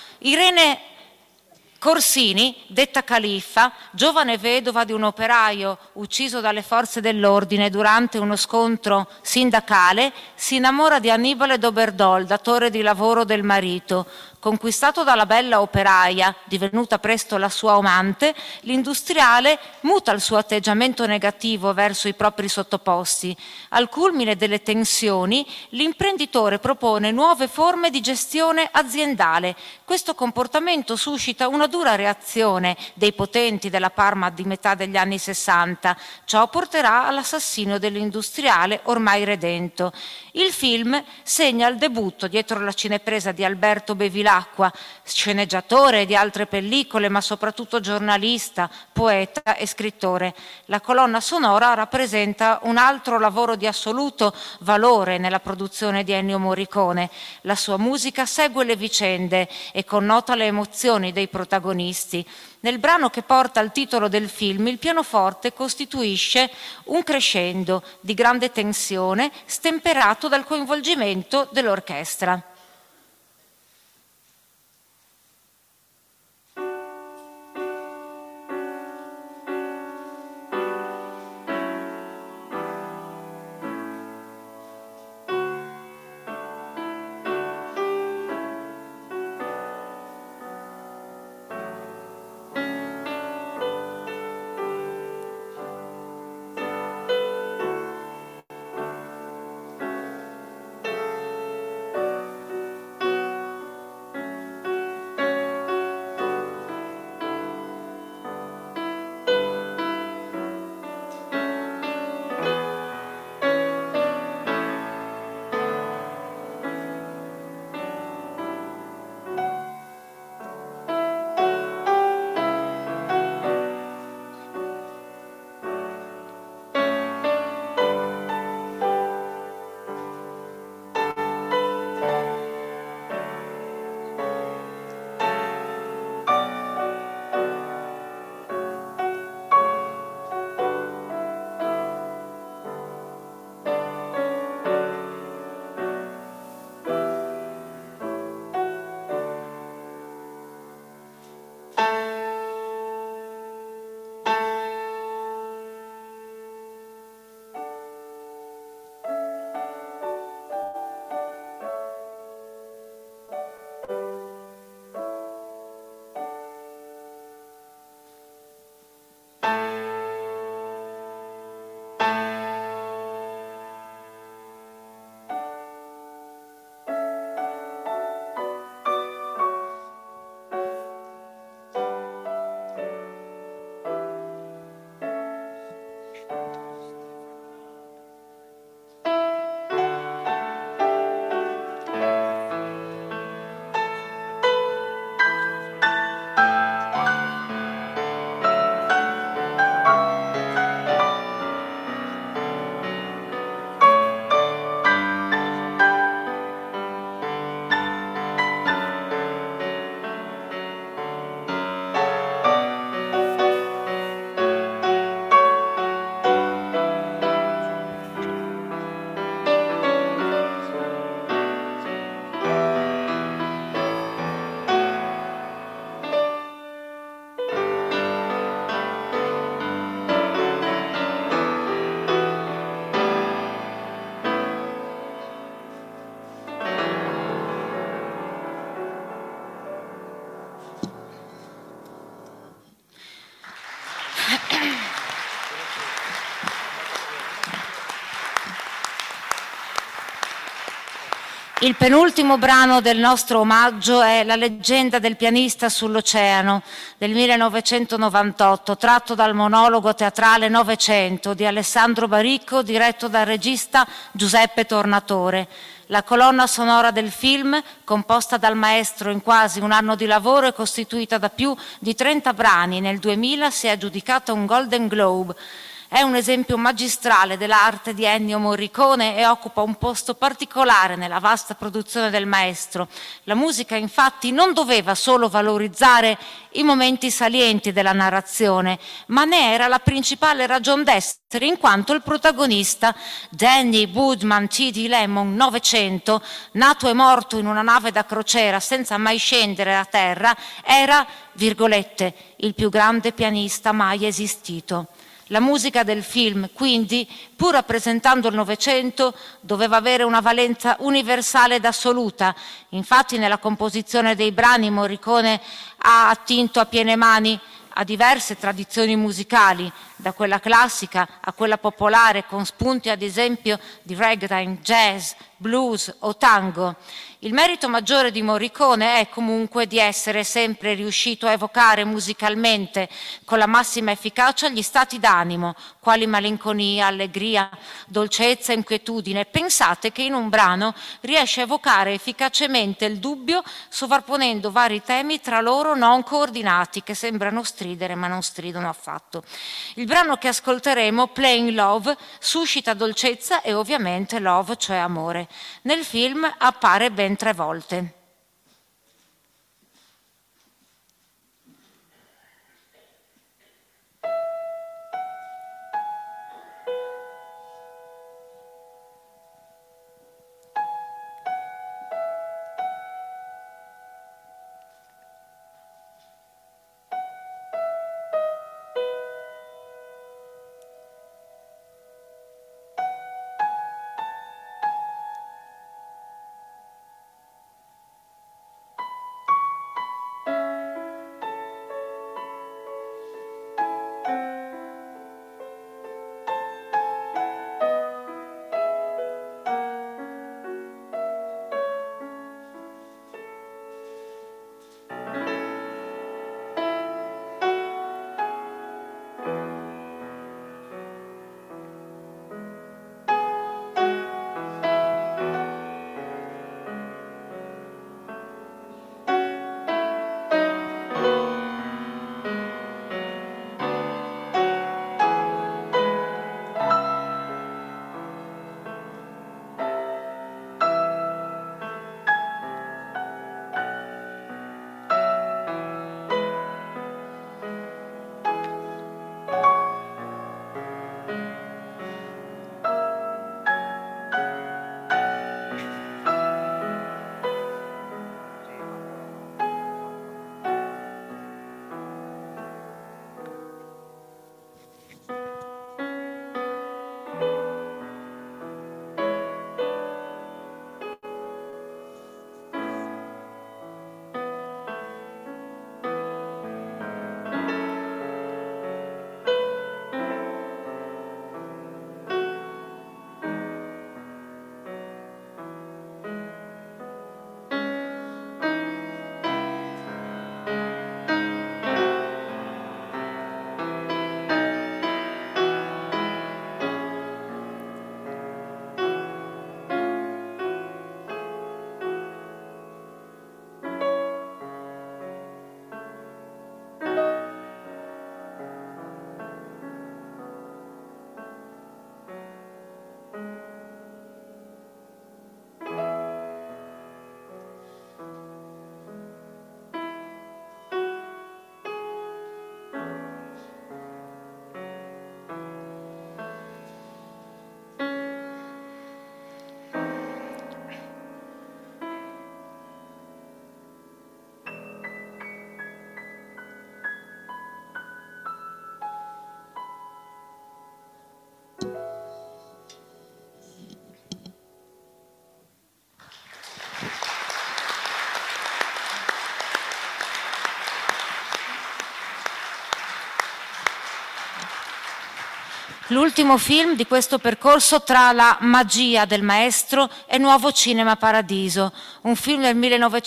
Irene Corsini, detta Califfa, giovane vedova di un operaio ucciso dalle forze dell'ordine durante uno scontro sindacale, si innamora di Annibale Doberdol, datore di lavoro del marito. Conquistato dalla bella operaia, divenuta presto la sua amante, l'industriale muta il suo atteggiamento negativo verso i propri sottoposti. Al culmine delle tensioni, l'imprenditore propone nuove forme di gestione aziendale. Questo comportamento suscita una dura reazione dei potenti della Parma di metà degli anni 60. Ciò porterà all'assassinio dell'industriale ormai redento. Il film segna il debutto dietro la cinepresa di Alberto Bevilacqua, sceneggiatore di altre pellicole, ma soprattutto giornalista, poeta e scrittore. La colonna sonora rappresenta un altro lavoro di assoluto valore nella produzione di Ennio Morricone. La sua musica segue le vicende e connota le emozioni dei protagonisti. Nel brano che porta il titolo del film, il pianoforte costituisce un crescendo di grande tensione, stemperato dal coinvolgimento dell'orchestra. Il penultimo brano del nostro omaggio è La leggenda del pianista sull'oceano del 1998, tratto dal monologo teatrale Novecento di Alessandro Baricco, diretto dal regista Giuseppe Tornatore. La colonna sonora del film, composta dal maestro in quasi un anno di lavoro e costituita da più di 30 brani, nel 2000 si è aggiudicata un Golden Globe. È un esempio magistrale dell'arte di Ennio Morricone e occupa un posto particolare nella vasta produzione del maestro. La musica, infatti, non doveva solo valorizzare i momenti salienti della narrazione, ma ne era la principale ragion d'essere, in quanto il protagonista, Danny Woodman T.D. Lemon, 900, nato e morto in una nave da crociera senza mai scendere a terra, era, virgolette, il più grande pianista mai esistito. La musica del film, quindi, pur rappresentando il Novecento, doveva avere una valenza universale ed assoluta. Infatti, nella composizione dei brani Morricone ha attinto a piene mani a diverse tradizioni musicali, da quella classica a quella popolare, con spunti ad esempio di ragtime, jazz, blues o tango. Il merito maggiore di Morricone è comunque di essere sempre riuscito a evocare musicalmente con la massima efficacia gli stati d'animo, quali malinconia, allegria, dolcezza, inquietudine. Pensate che in un brano riesce a evocare efficacemente il dubbio, sovrapponendo vari temi tra loro non coordinati, che sembrano stridere ma non stridono affatto. Il brano che ascolteremo, Playing Love, suscita dolcezza e ovviamente love, cioè amore. Nel film appare ben 3 volte. L'ultimo film di questo percorso tra la magia del maestro e Nuovo Cinema Paradiso, un film del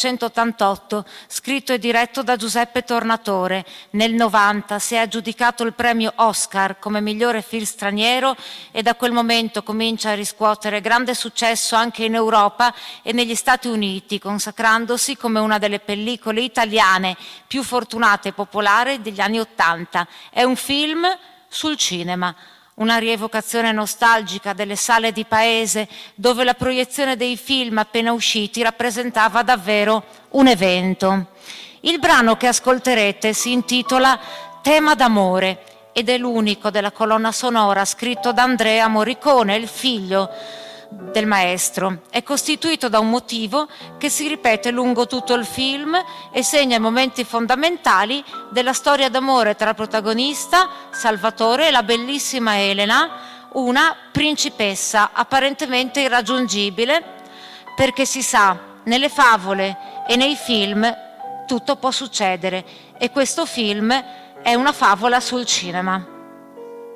1988, scritto e diretto da Giuseppe Tornatore. Nel 90 si è aggiudicato il premio Oscar come migliore film straniero e da quel momento comincia a riscuotere grande successo anche in Europa e negli Stati Uniti, consacrandosi come una delle pellicole italiane più fortunate e popolari degli anni '80. È un film sul cinema. Una rievocazione nostalgica delle sale di paese dove la proiezione dei film appena usciti rappresentava davvero un evento. Il brano che ascolterete si intitola Tema d'amore ed è l'unico della colonna sonora scritto da Andrea Morricone, il figlio del maestro. È costituito da un motivo che si ripete lungo tutto il film e segna i momenti fondamentali della storia d'amore tra il protagonista Salvatore e la bellissima Elena, una principessa apparentemente irraggiungibile, perché si sa, nelle favole e nei film tutto può succedere e questo film è una favola sul cinema.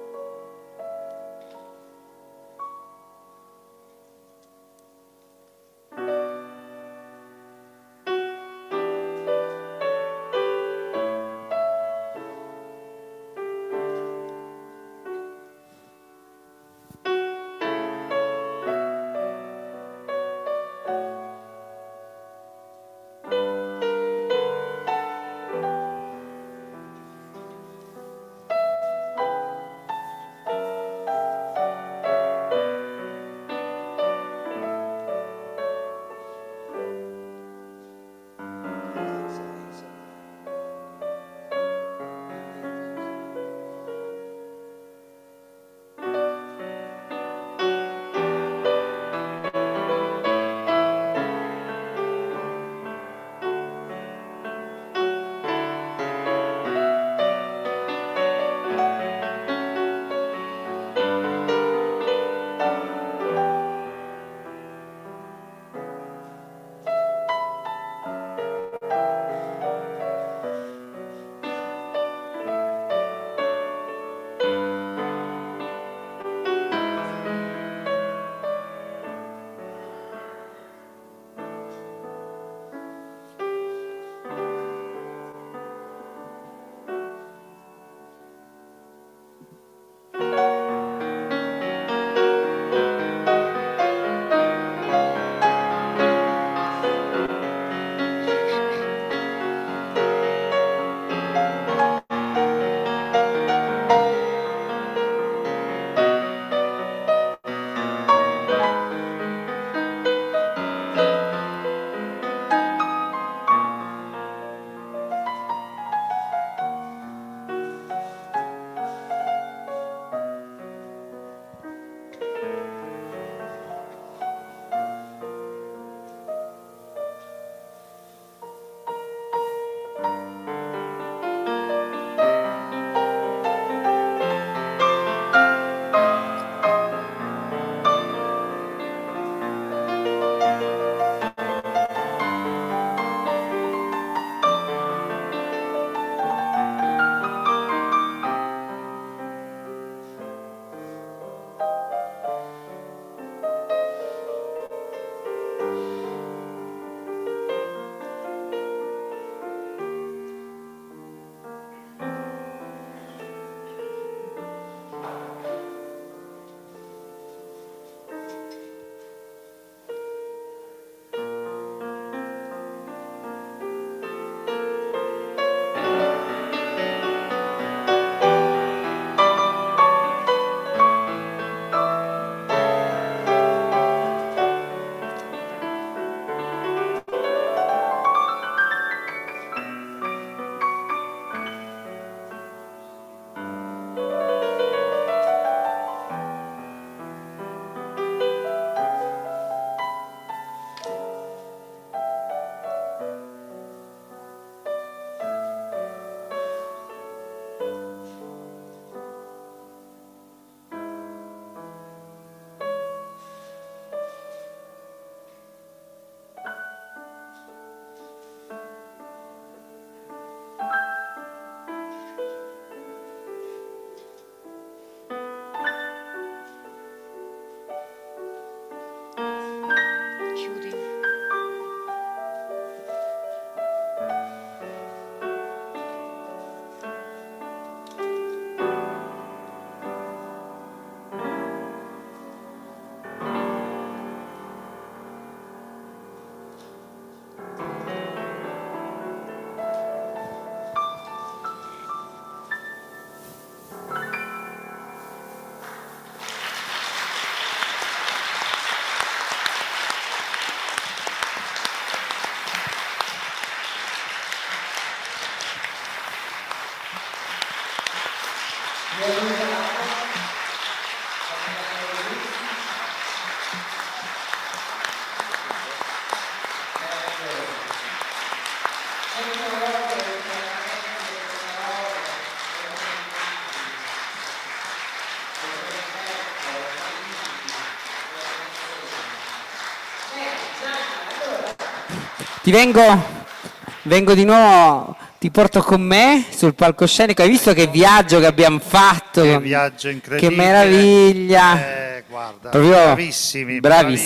vengo di nuovo, ti porto con me sul palcoscenico. Hai visto che viaggio che abbiamo fatto? Che viaggio incredibile. Che meraviglia. Guarda, Proprio bravissimi.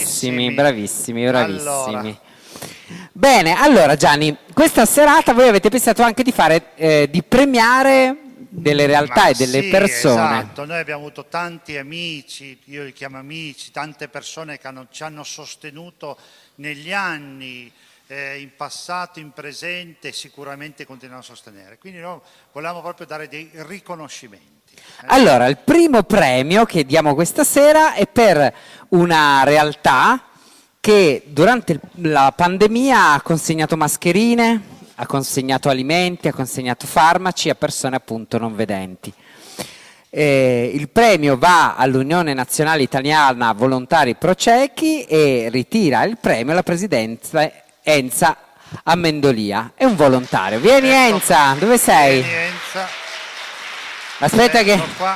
Allora. Bene, allora Gianni, questa serata voi avete pensato anche di fare, di premiare delle realtà e delle persone. Esatto, noi abbiamo avuto tanti amici, io li chiamo amici, tante persone che ci hanno sostenuto negli anni, in passato, in presente, sicuramente continuano a sostenere. Quindi noi volevamo proprio dare dei riconoscimenti. Allora, il primo premio che diamo questa sera è per una realtà che durante la pandemia ha consegnato mascherine, ha consegnato alimenti, ha consegnato farmaci a persone appunto non vedenti. Il premio va all'Unione Nazionale Italiana Volontari Procechi e ritira il premio alla presidenza Enza Amendolia. È un volontario. Vieni Enza, dove sei? Vieni Enza. Aspetta che... Qua.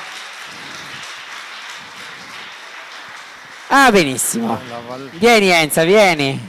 Ah, benissimo. Vieni Enza, vieni.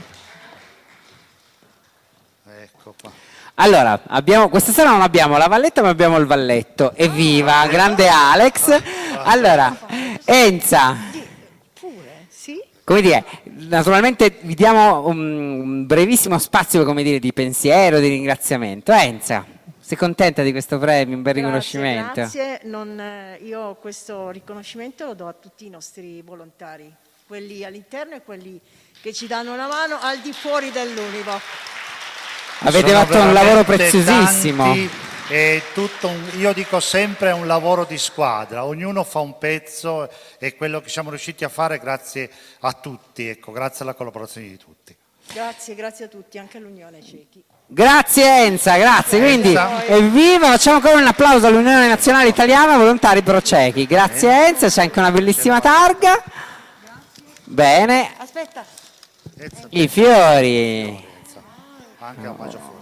Ecco qua. Allora, questa sera non abbiamo la valletta ma abbiamo il valletto. Evviva, grande Alex. Allora, Enza. Pure, sì? Come dire, naturalmente vi diamo un brevissimo spazio, come dire, di pensiero, di ringraziamento. Enza, sei contenta di questo premio, un bel riconoscimento? Grazie, io questo riconoscimento lo do a tutti i nostri volontari, quelli all'interno e quelli che ci danno una mano al di fuori dell'Univo. Avete fatto un lavoro preziosissimo. Tanti, io dico sempre è un lavoro di squadra, ognuno fa un pezzo e quello che siamo riusciti a fare grazie a tutti, ecco, grazie alla collaborazione di tutti. Grazie a tutti, anche all'Unione Cechi. Grazie Enza, grazie. Quindi evviva, facciamo ancora un applauso all'Unione Nazionale Italiana Volontari Procechi. Grazie Enza, c'è anche una bellissima targa. Bene. Aspetta. I fiori. Anche a Maggio Fuori.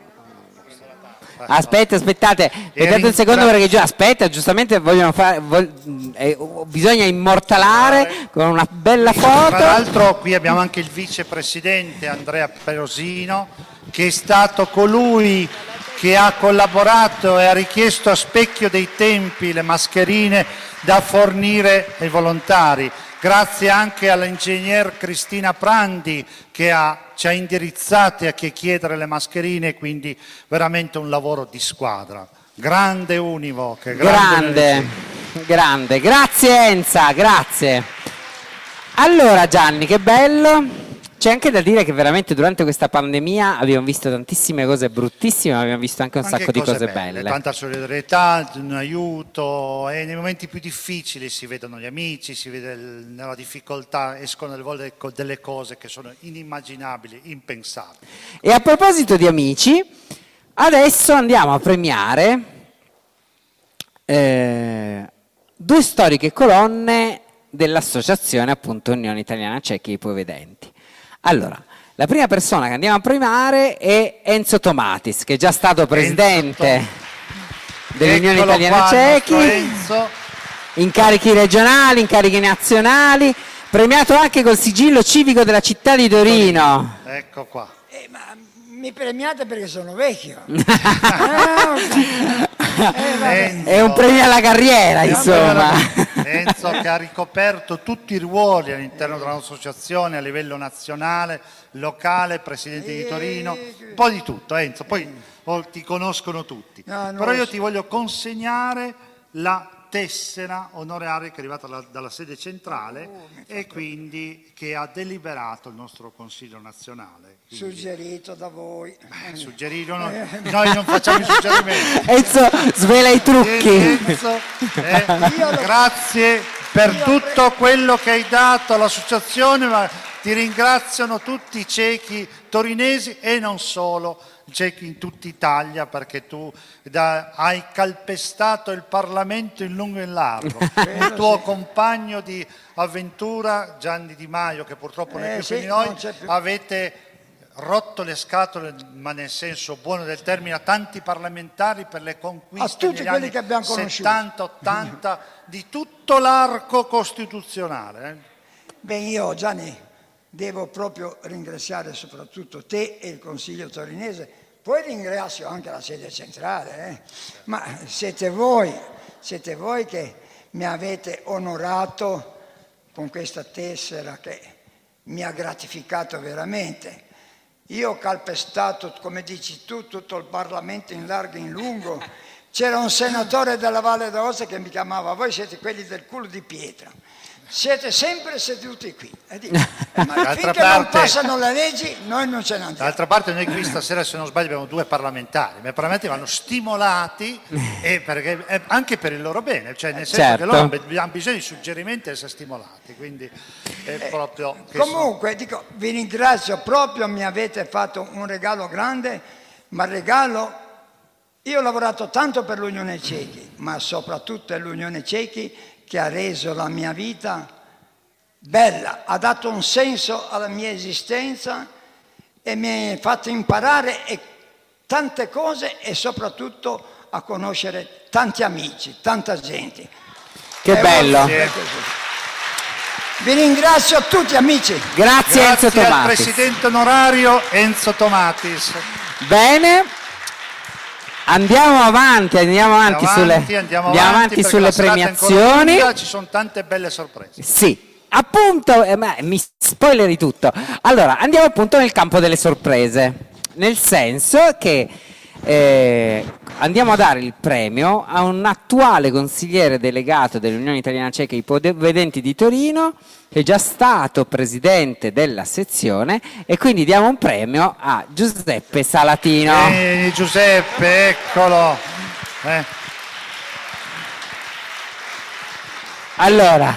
Aspettate un secondo perché giustamente vogliono bisogna immortalare con una bella foto. Tra l'altro qui abbiamo anche il vicepresidente Andrea Perosino, che è stato colui che ha collaborato e ha richiesto a specchio dei tempi le mascherine da fornire ai volontari. Grazie anche all'ingegner Cristina Prandi che ci ha indirizzati a che chiedere le mascherine, quindi veramente un lavoro di squadra. Grande Univo. Grande. Grazie Enza, grazie. Allora Gianni, che bello. C'è anche da dire che veramente durante questa pandemia abbiamo visto tantissime cose bruttissime, ma abbiamo visto anche un sacco di cose belle. Tanta solidarietà, un aiuto, e nei momenti più difficili si vedono gli amici, si vede nella difficoltà, escono delle cose che sono inimmaginabili, impensabili. E a proposito di amici, adesso andiamo a premiare 2 storiche colonne dell'associazione appunto Unione Italiana Cechi e Ipovedenti. Allora, la prima persona che andiamo a premiare è Enzo Tomatis, che è già stato presidente dell'Unione Italiana Cechi, incarichi regionali, incarichi nazionali, premiato anche col sigillo civico della città di Torino. Ecco qua. Ma mi premiate perché sono vecchio. È un premio alla carriera, insomma. Enzo che ha ricoperto tutti i ruoli all'interno della nostra associazione a livello nazionale, locale, presidente di Torino, un po' di tutto Enzo, poi ti conoscono tutti. Però io ti voglio consegnare la tessera onoraria che è arrivata dalla sede centrale e quindi che ha deliberato il nostro Consiglio nazionale. Quindi, suggerito da voi. Suggerito, noi non facciamo i suggerimenti. Enzo svela i trucchi. Enzo, grazie per tutto quello che hai dato all'associazione, ma ti ringraziano tutti i cechi torinesi e non solo, cechi in tutta Italia, perché tu hai calpestato il Parlamento in lungo e in largo. Il tuo compagno di avventura Gianni Di Maio, che purtroppo non è più con noi, avete rotto le scatole, ma nel senso buono del termine, a tanti parlamentari per le conquiste negli anni 70-80 di tutto l'arco costituzionale. Beh, io Gianni devo proprio ringraziare soprattutto te e il Consiglio torinese. Poi ringrazio anche la sede centrale, ma siete voi che mi avete onorato con questa tessera che mi ha gratificato veramente. Io ho calpestato, come dici tu, tutto il Parlamento in largo e in lungo. C'era un senatore della Valle d'Aosta che mi chiamava: voi siete quelli del culo di pietra, siete sempre seduti qui. Ma finché non passano le leggi noi non ce ne andiamo. D'altra parte noi qui stasera, se non sbaglio, abbiamo 2 parlamentari, ma i parlamentari vanno stimolati anche per il loro bene, cioè nel senso che loro hanno bisogno di suggerimenti e essere stimolati, quindi è proprio... Comunque, dico, vi ringrazio proprio, mi avete fatto un regalo grande, ma regalo... Io ho lavorato tanto per l'Unione Cechi, ma soprattutto è l'Unione Cechi che ha reso la mia vita bella, ha dato un senso alla mia esistenza e mi ha fatto imparare tante cose e soprattutto a conoscere tanti amici, tanta gente. Che bello! Vi ringrazio tutti amici. Grazie Enzo Tomatis. Al presidente onorario Enzo Tomatis. Bene. Andiamo avanti sulle premiazioni. Ci sono tante belle sorprese. Sì, appunto, mi spoileri tutto. Allora, andiamo appunto nel campo delle sorprese, nel senso che andiamo a dare il premio a un attuale consigliere delegato dell'Unione Italiana Ceca Ipovedenti di Torino, che è già stato presidente della sezione, e quindi diamo un premio a Giuseppe Salatino. Giuseppe, eccolo. Allora,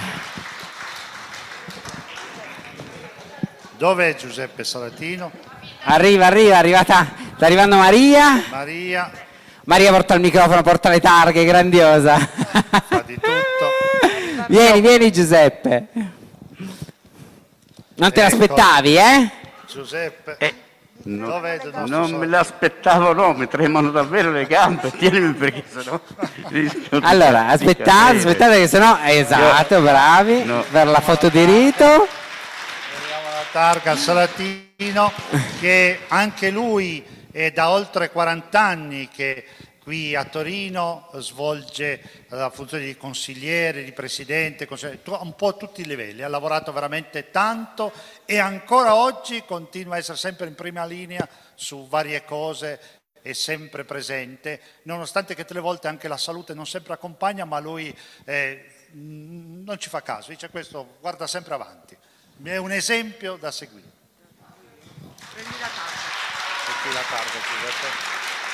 dov'è Giuseppe Salatino? sta arrivando Maria. Maria porta il microfono, porta le targhe, grandiosa. Fa di tutto. Vieni Giuseppe. Non te l'aspettavi, Giuseppe. Dov'è non me l'aspettavo, no, mi tremano davvero le gambe, tienimi perché sennò... Allora, aspettate che sennò... Esatto, bravi, no. Per la foto di rito. Vediamo la targa Salatino, che anche lui è da oltre 40 anni che qui a Torino svolge la funzione di consigliere, di presidente, un po' a tutti i livelli. Ha lavorato veramente tanto e ancora oggi continua a essere sempre in prima linea su varie cose, è sempre presente, nonostante che tutte le volte anche la salute non sempre accompagna, ma lui non ci fa caso, dice questo, guarda sempre avanti. È un esempio da seguire. Prendi la targa, Giuseppe.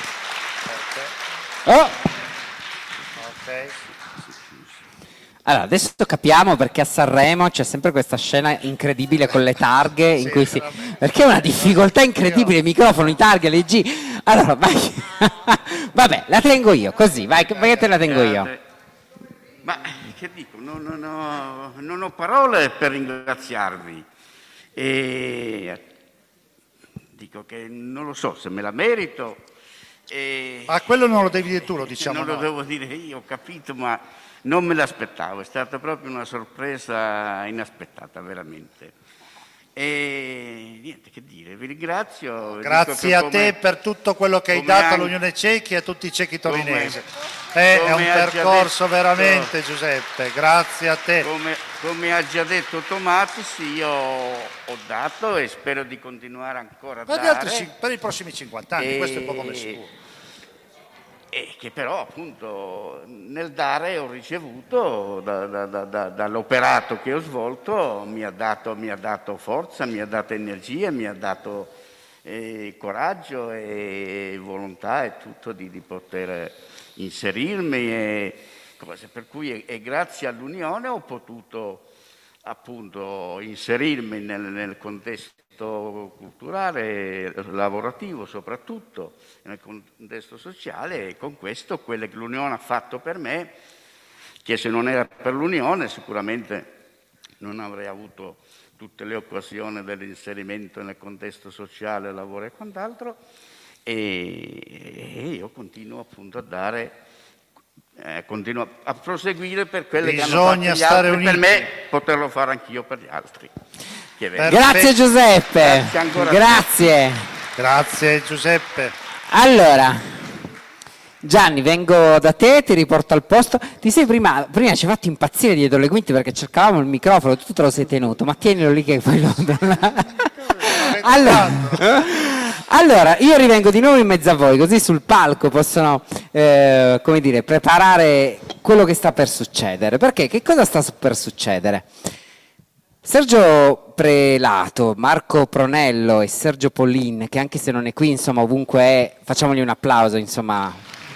Ok. Allora, adesso capiamo perché a Sanremo c'è sempre questa scena incredibile con le targhe in cui perché è una difficoltà incredibile, microfono, i targhe, le G. Allora, vai. Vabbè, la tengo io, così, vai che te la tengo io. Ma che dico, non ho parole per ringraziarvi. E dico che non lo so se me la merito. Quello non lo devi dire tu, lo diciamo non noi. Lo devo dire io, ho capito, ma non me l'aspettavo, è stata proprio una sorpresa inaspettata, veramente. E niente che dire, vi ringrazio. Grazie a te per tutto quello che hai dato all'Unione Cechi e a tutti i cechi torinesi. È un percorso veramente, Giuseppe, grazie a te. Come ha già detto Tomatis, io ho dato e spero di continuare ancora a dare. Per i prossimi 50 anni, questo è poco come sicuro. E che però appunto nel dare ho ricevuto dall'operato che ho svolto, mi ha dato forza, mi ha dato energia, mi ha dato coraggio e volontà e tutto di poter inserirmi e cose, per cui è grazie all'Unione ho potuto appunto inserirmi nel contesto culturale, lavorativo soprattutto, nel contesto sociale, e con questo quello che l'Unione ha fatto per me, che se non era per l'Unione sicuramente non avrei avuto tutte le occasioni dell'inserimento nel contesto sociale, lavoro e quant'altro, e io continuo appunto a dare, continuo a proseguire per quelle che hanno fatto gli altri, per me poterlo fare anch'io per gli altri. Grazie Giuseppe. Grazie ancora. Grazie. Grazie Giuseppe. Allora, Gianni, vengo da te, ti riporto al posto. Ti sei prima ci hai fatto impazzire dietro le quinte perché cercavamo il microfono, tu te lo sei tenuto, ma tienilo lì che poi lo... Allora, io rivengo di nuovo in mezzo a voi, così sul palco possono, come dire, preparare quello che sta per succedere. Perché? Che cosa sta per succedere? Sergio Prelato, Marco Pronello e Sergio Pollin, che anche se non è qui, insomma, ovunque è, facciamogli un applauso, insomma,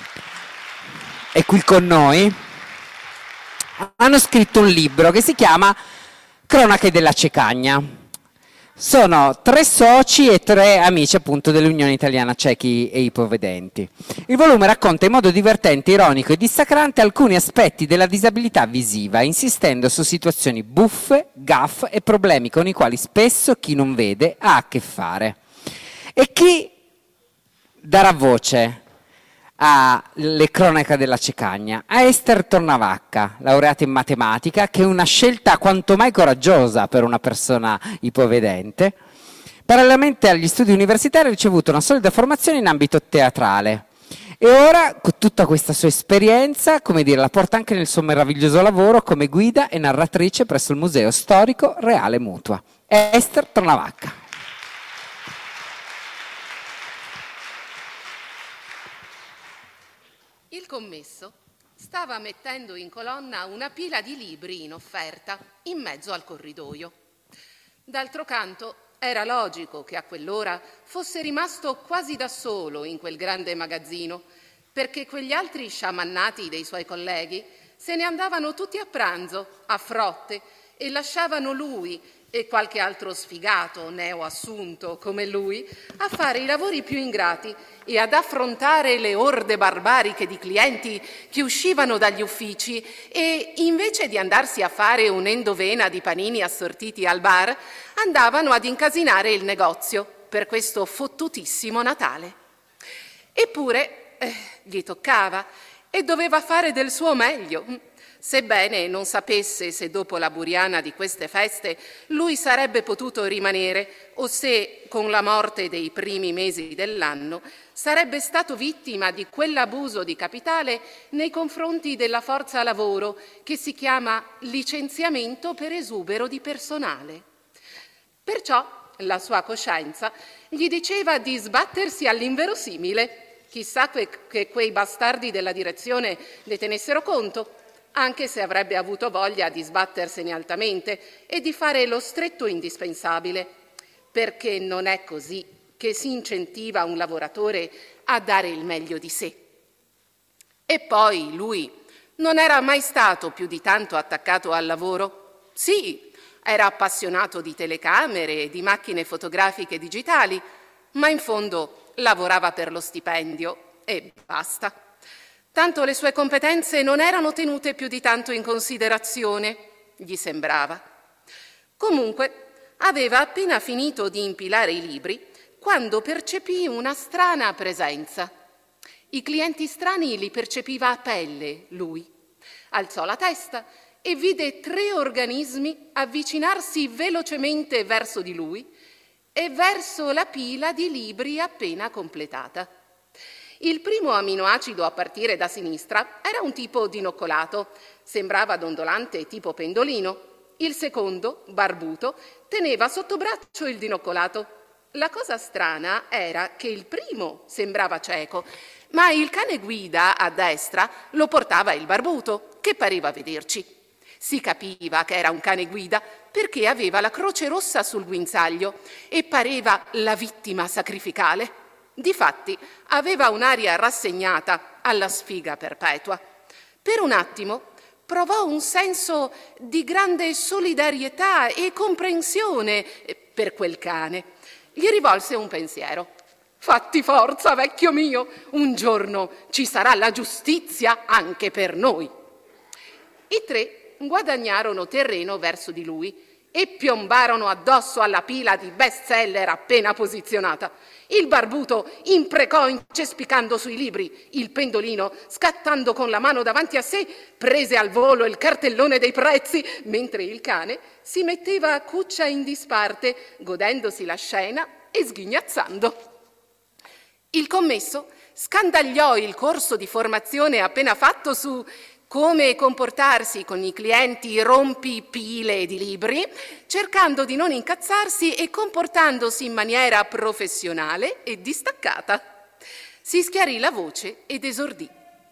è qui con noi, hanno scritto un libro che si chiama Cronache della Cecagna. Sono 3 soci e 3 amici appunto dell'Unione Italiana Ciechi e Ipovedenti. Il volume racconta in modo divertente, ironico e dissacrante alcuni aspetti della disabilità visiva, insistendo su situazioni buffe, gaffe e problemi con i quali spesso chi non vede ha a che fare. E chi darà voce alle cronache della Cecagna? A Ester Tornavacca, laureata in matematica, che è una scelta quanto mai coraggiosa per una persona ipovedente. Parallelamente agli studi universitari ha ricevuto una solida formazione in ambito teatrale e ora, con tutta questa sua esperienza, come dire, la porta anche nel suo meraviglioso lavoro come guida e narratrice presso il Museo Storico Reale Mutua. Ester Tornavacca. Il commesso stava mettendo in colonna una pila di libri in offerta in mezzo al corridoio. D'altro canto, era logico che a quell'ora fosse rimasto quasi da solo in quel grande magazzino, perché quegli altri sciamannati dei suoi colleghi se ne andavano tutti a pranzo, a frotte, e lasciavano lui e qualche altro sfigato neoassunto come lui a fare i lavori più ingrati e ad affrontare le orde barbariche di clienti che uscivano dagli uffici e, invece di andarsi a fare un'endovena di panini assortiti al bar, andavano ad incasinare il negozio per questo fottutissimo Natale. Eppure gli toccava e doveva fare del suo meglio, sebbene non sapesse se dopo la buriana di queste feste lui sarebbe potuto rimanere o se, con la morte dei primi mesi dell'anno, sarebbe stato vittima di quell'abuso di capitale nei confronti della forza lavoro che si chiama licenziamento per esubero di personale. Perciò la sua coscienza gli diceva di sbattersi all'inverosimile. Chissà che quei bastardi della direzione ne tenessero conto, anche se avrebbe avuto voglia di sbattersene altamente e di fare lo stretto indispensabile, perché non è così che si incentiva un lavoratore a dare il meglio di sé. E poi lui non era mai stato più di tanto attaccato al lavoro. Sì, era appassionato di telecamere e di macchine fotografiche digitali, ma in fondo lavorava per lo stipendio e basta. Tanto le sue competenze non erano tenute più di tanto in considerazione, gli sembrava. Comunque, aveva appena finito di impilare i libri quando percepì una strana presenza. I clienti strani li percepiva a pelle, lui. Alzò la testa e vide 3 organismi avvicinarsi velocemente verso di lui e verso la pila di libri appena completata. Il primo aminoacido a partire da sinistra era un tipo dinoccolato, sembrava dondolante tipo pendolino. Il secondo, barbuto, teneva sotto braccio il dinoccolato. La cosa strana era che il primo sembrava cieco, ma il cane guida a destra lo portava il barbuto, che pareva vederci. Si capiva che era un cane guida perché aveva la croce rossa sul guinzaglio e pareva la vittima sacrificale. Difatti aveva un'aria rassegnata alla sfiga perpetua. Per un attimo provò un senso di grande solidarietà e comprensione per quel cane. Gli rivolse un pensiero. Fatti forza, vecchio mio, un giorno ci sarà la giustizia anche per noi. I 3 guadagnarono terreno verso di lui e piombarono addosso alla pila di bestseller appena posizionata. Il barbuto imprecò incespicando sui libri. Il pendolino, scattando con la mano davanti a sé, prese al volo il cartellone dei prezzi, mentre il cane si metteva a cuccia in disparte, godendosi la scena e sghignazzando. Il commesso scandagliò il corso di formazione appena fatto su come comportarsi con i clienti rompipile di libri, cercando di non incazzarsi e comportandosi in maniera professionale e distaccata. Si schiarì la voce ed esordì.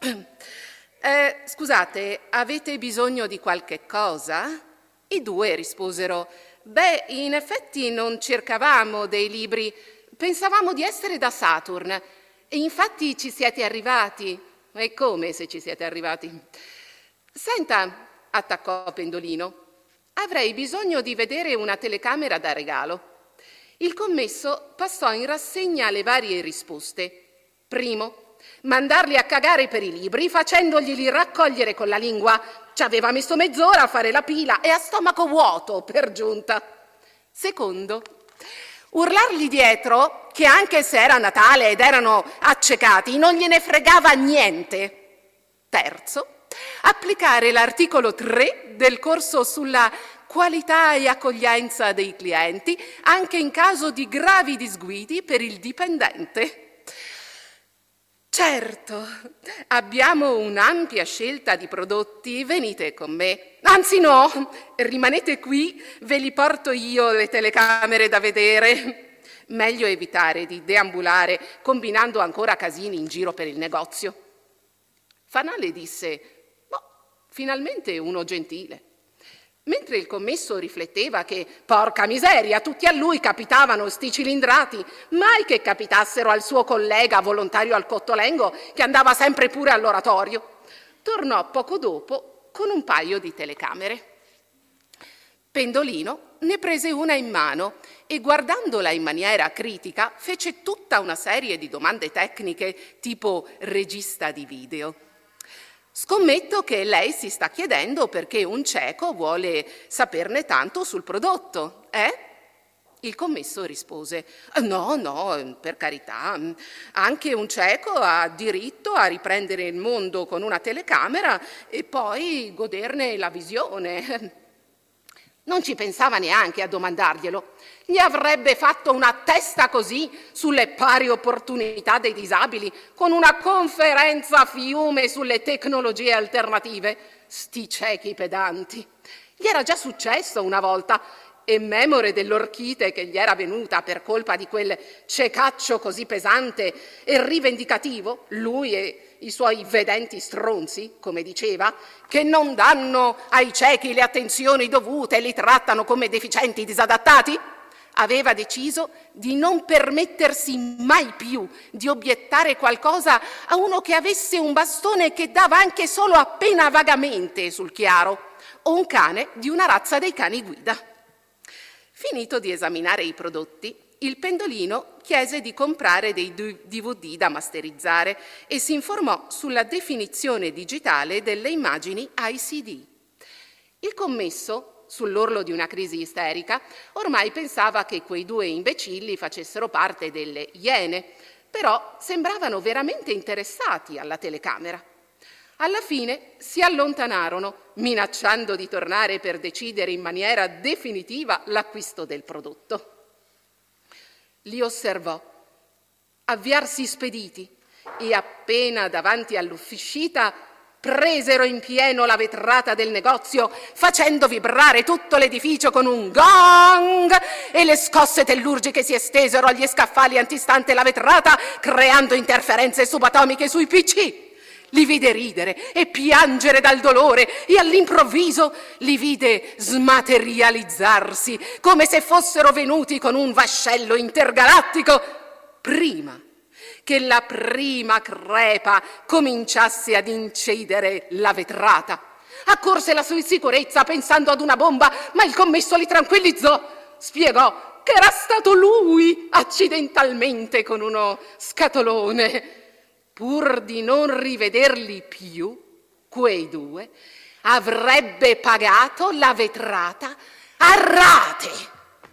Scusate, avete bisogno di qualche cosa? I due risposero: beh, in effetti non cercavamo dei libri, pensavamo di essere da Saturn e infatti ci siete arrivati. E come se ci siete arrivati? Senta, attaccò Pendolino, avrei bisogno di vedere una telecamera da regalo. Il commesso passò in rassegna le varie risposte. Primo, mandarli a cagare per i libri facendoglieli raccogliere con la lingua. Ci aveva messo mezz'ora a fare la pila e a stomaco vuoto, per giunta. Secondo, urlargli dietro che anche se era Natale ed erano accecati non gliene fregava niente. Terzo, applicare l'articolo 3 del corso sulla qualità e accoglienza dei clienti anche in caso di gravi disguidi per il dipendente. Certo, abbiamo un'ampia scelta di prodotti, venite con me. Anzi no, rimanete qui, ve li porto io le telecamere da vedere. Meglio evitare di deambulare combinando ancora casini in giro per il negozio. Fanale disse: finalmente uno gentile. Mentre il commesso rifletteva che, porca miseria, tutti a lui capitavano sti cilindrati, mai che capitassero al suo collega volontario al Cottolengo, che andava sempre pure all'oratorio, tornò poco dopo con un paio di telecamere. Pendolino ne prese una in mano e, guardandola in maniera critica, fece tutta una serie di domande tecniche tipo regista di video. Scommetto che lei si sta chiedendo perché un cieco vuole saperne tanto sul prodotto, eh? Il commesso rispose: no, per carità, anche un cieco ha diritto a riprendere il mondo con una telecamera e poi goderne la visione. Non ci pensava neanche a domandarglielo. Gli avrebbe fatto una testa così sulle pari opportunità dei disabili, con una conferenza a fiume sulle tecnologie alternative. Sti ciechi pedanti. Gli era già successo una volta, e memore dell'orchite che gli era venuta per colpa di quel cecaccio così pesante e rivendicativo, lui e i suoi vedenti stronzi, come diceva, che non danno ai ciechi le attenzioni dovute e li trattano come deficienti disadattati, aveva deciso di non permettersi mai più di obiettare qualcosa a uno che avesse un bastone che dava anche solo appena vagamente sul chiaro, o un cane di una razza dei cani guida. Finito di esaminare i prodotti, il Pendolino chiese di comprare dei DVD da masterizzare e si informò sulla definizione digitale delle immagini ICD. Il commesso, sull'orlo di una crisi isterica, ormai pensava che quei due imbecilli facessero parte delle Iene, però sembravano veramente interessati alla telecamera. Alla fine si allontanarono, minacciando di tornare per decidere in maniera definitiva l'acquisto del prodotto. Li osservò avviarsi spediti e appena davanti all'uscita presero in pieno la vetrata del negozio, facendo vibrare tutto l'edificio con un gong, e le scosse tellurgiche si estesero agli scaffali antistante la vetrata, creando interferenze subatomiche sui PC. Li vide ridere e piangere dal dolore e all'improvviso li vide smaterializzarsi come se fossero venuti con un vascello intergalattico prima che la prima crepa cominciasse ad incidere la vetrata. Accorse la sua insicurezza pensando ad una bomba, ma il commesso li tranquillizzò, spiegò che era stato lui accidentalmente con uno scatolone. Pur di non rivederli più, quei due, avrebbe pagato la vetrata a rate.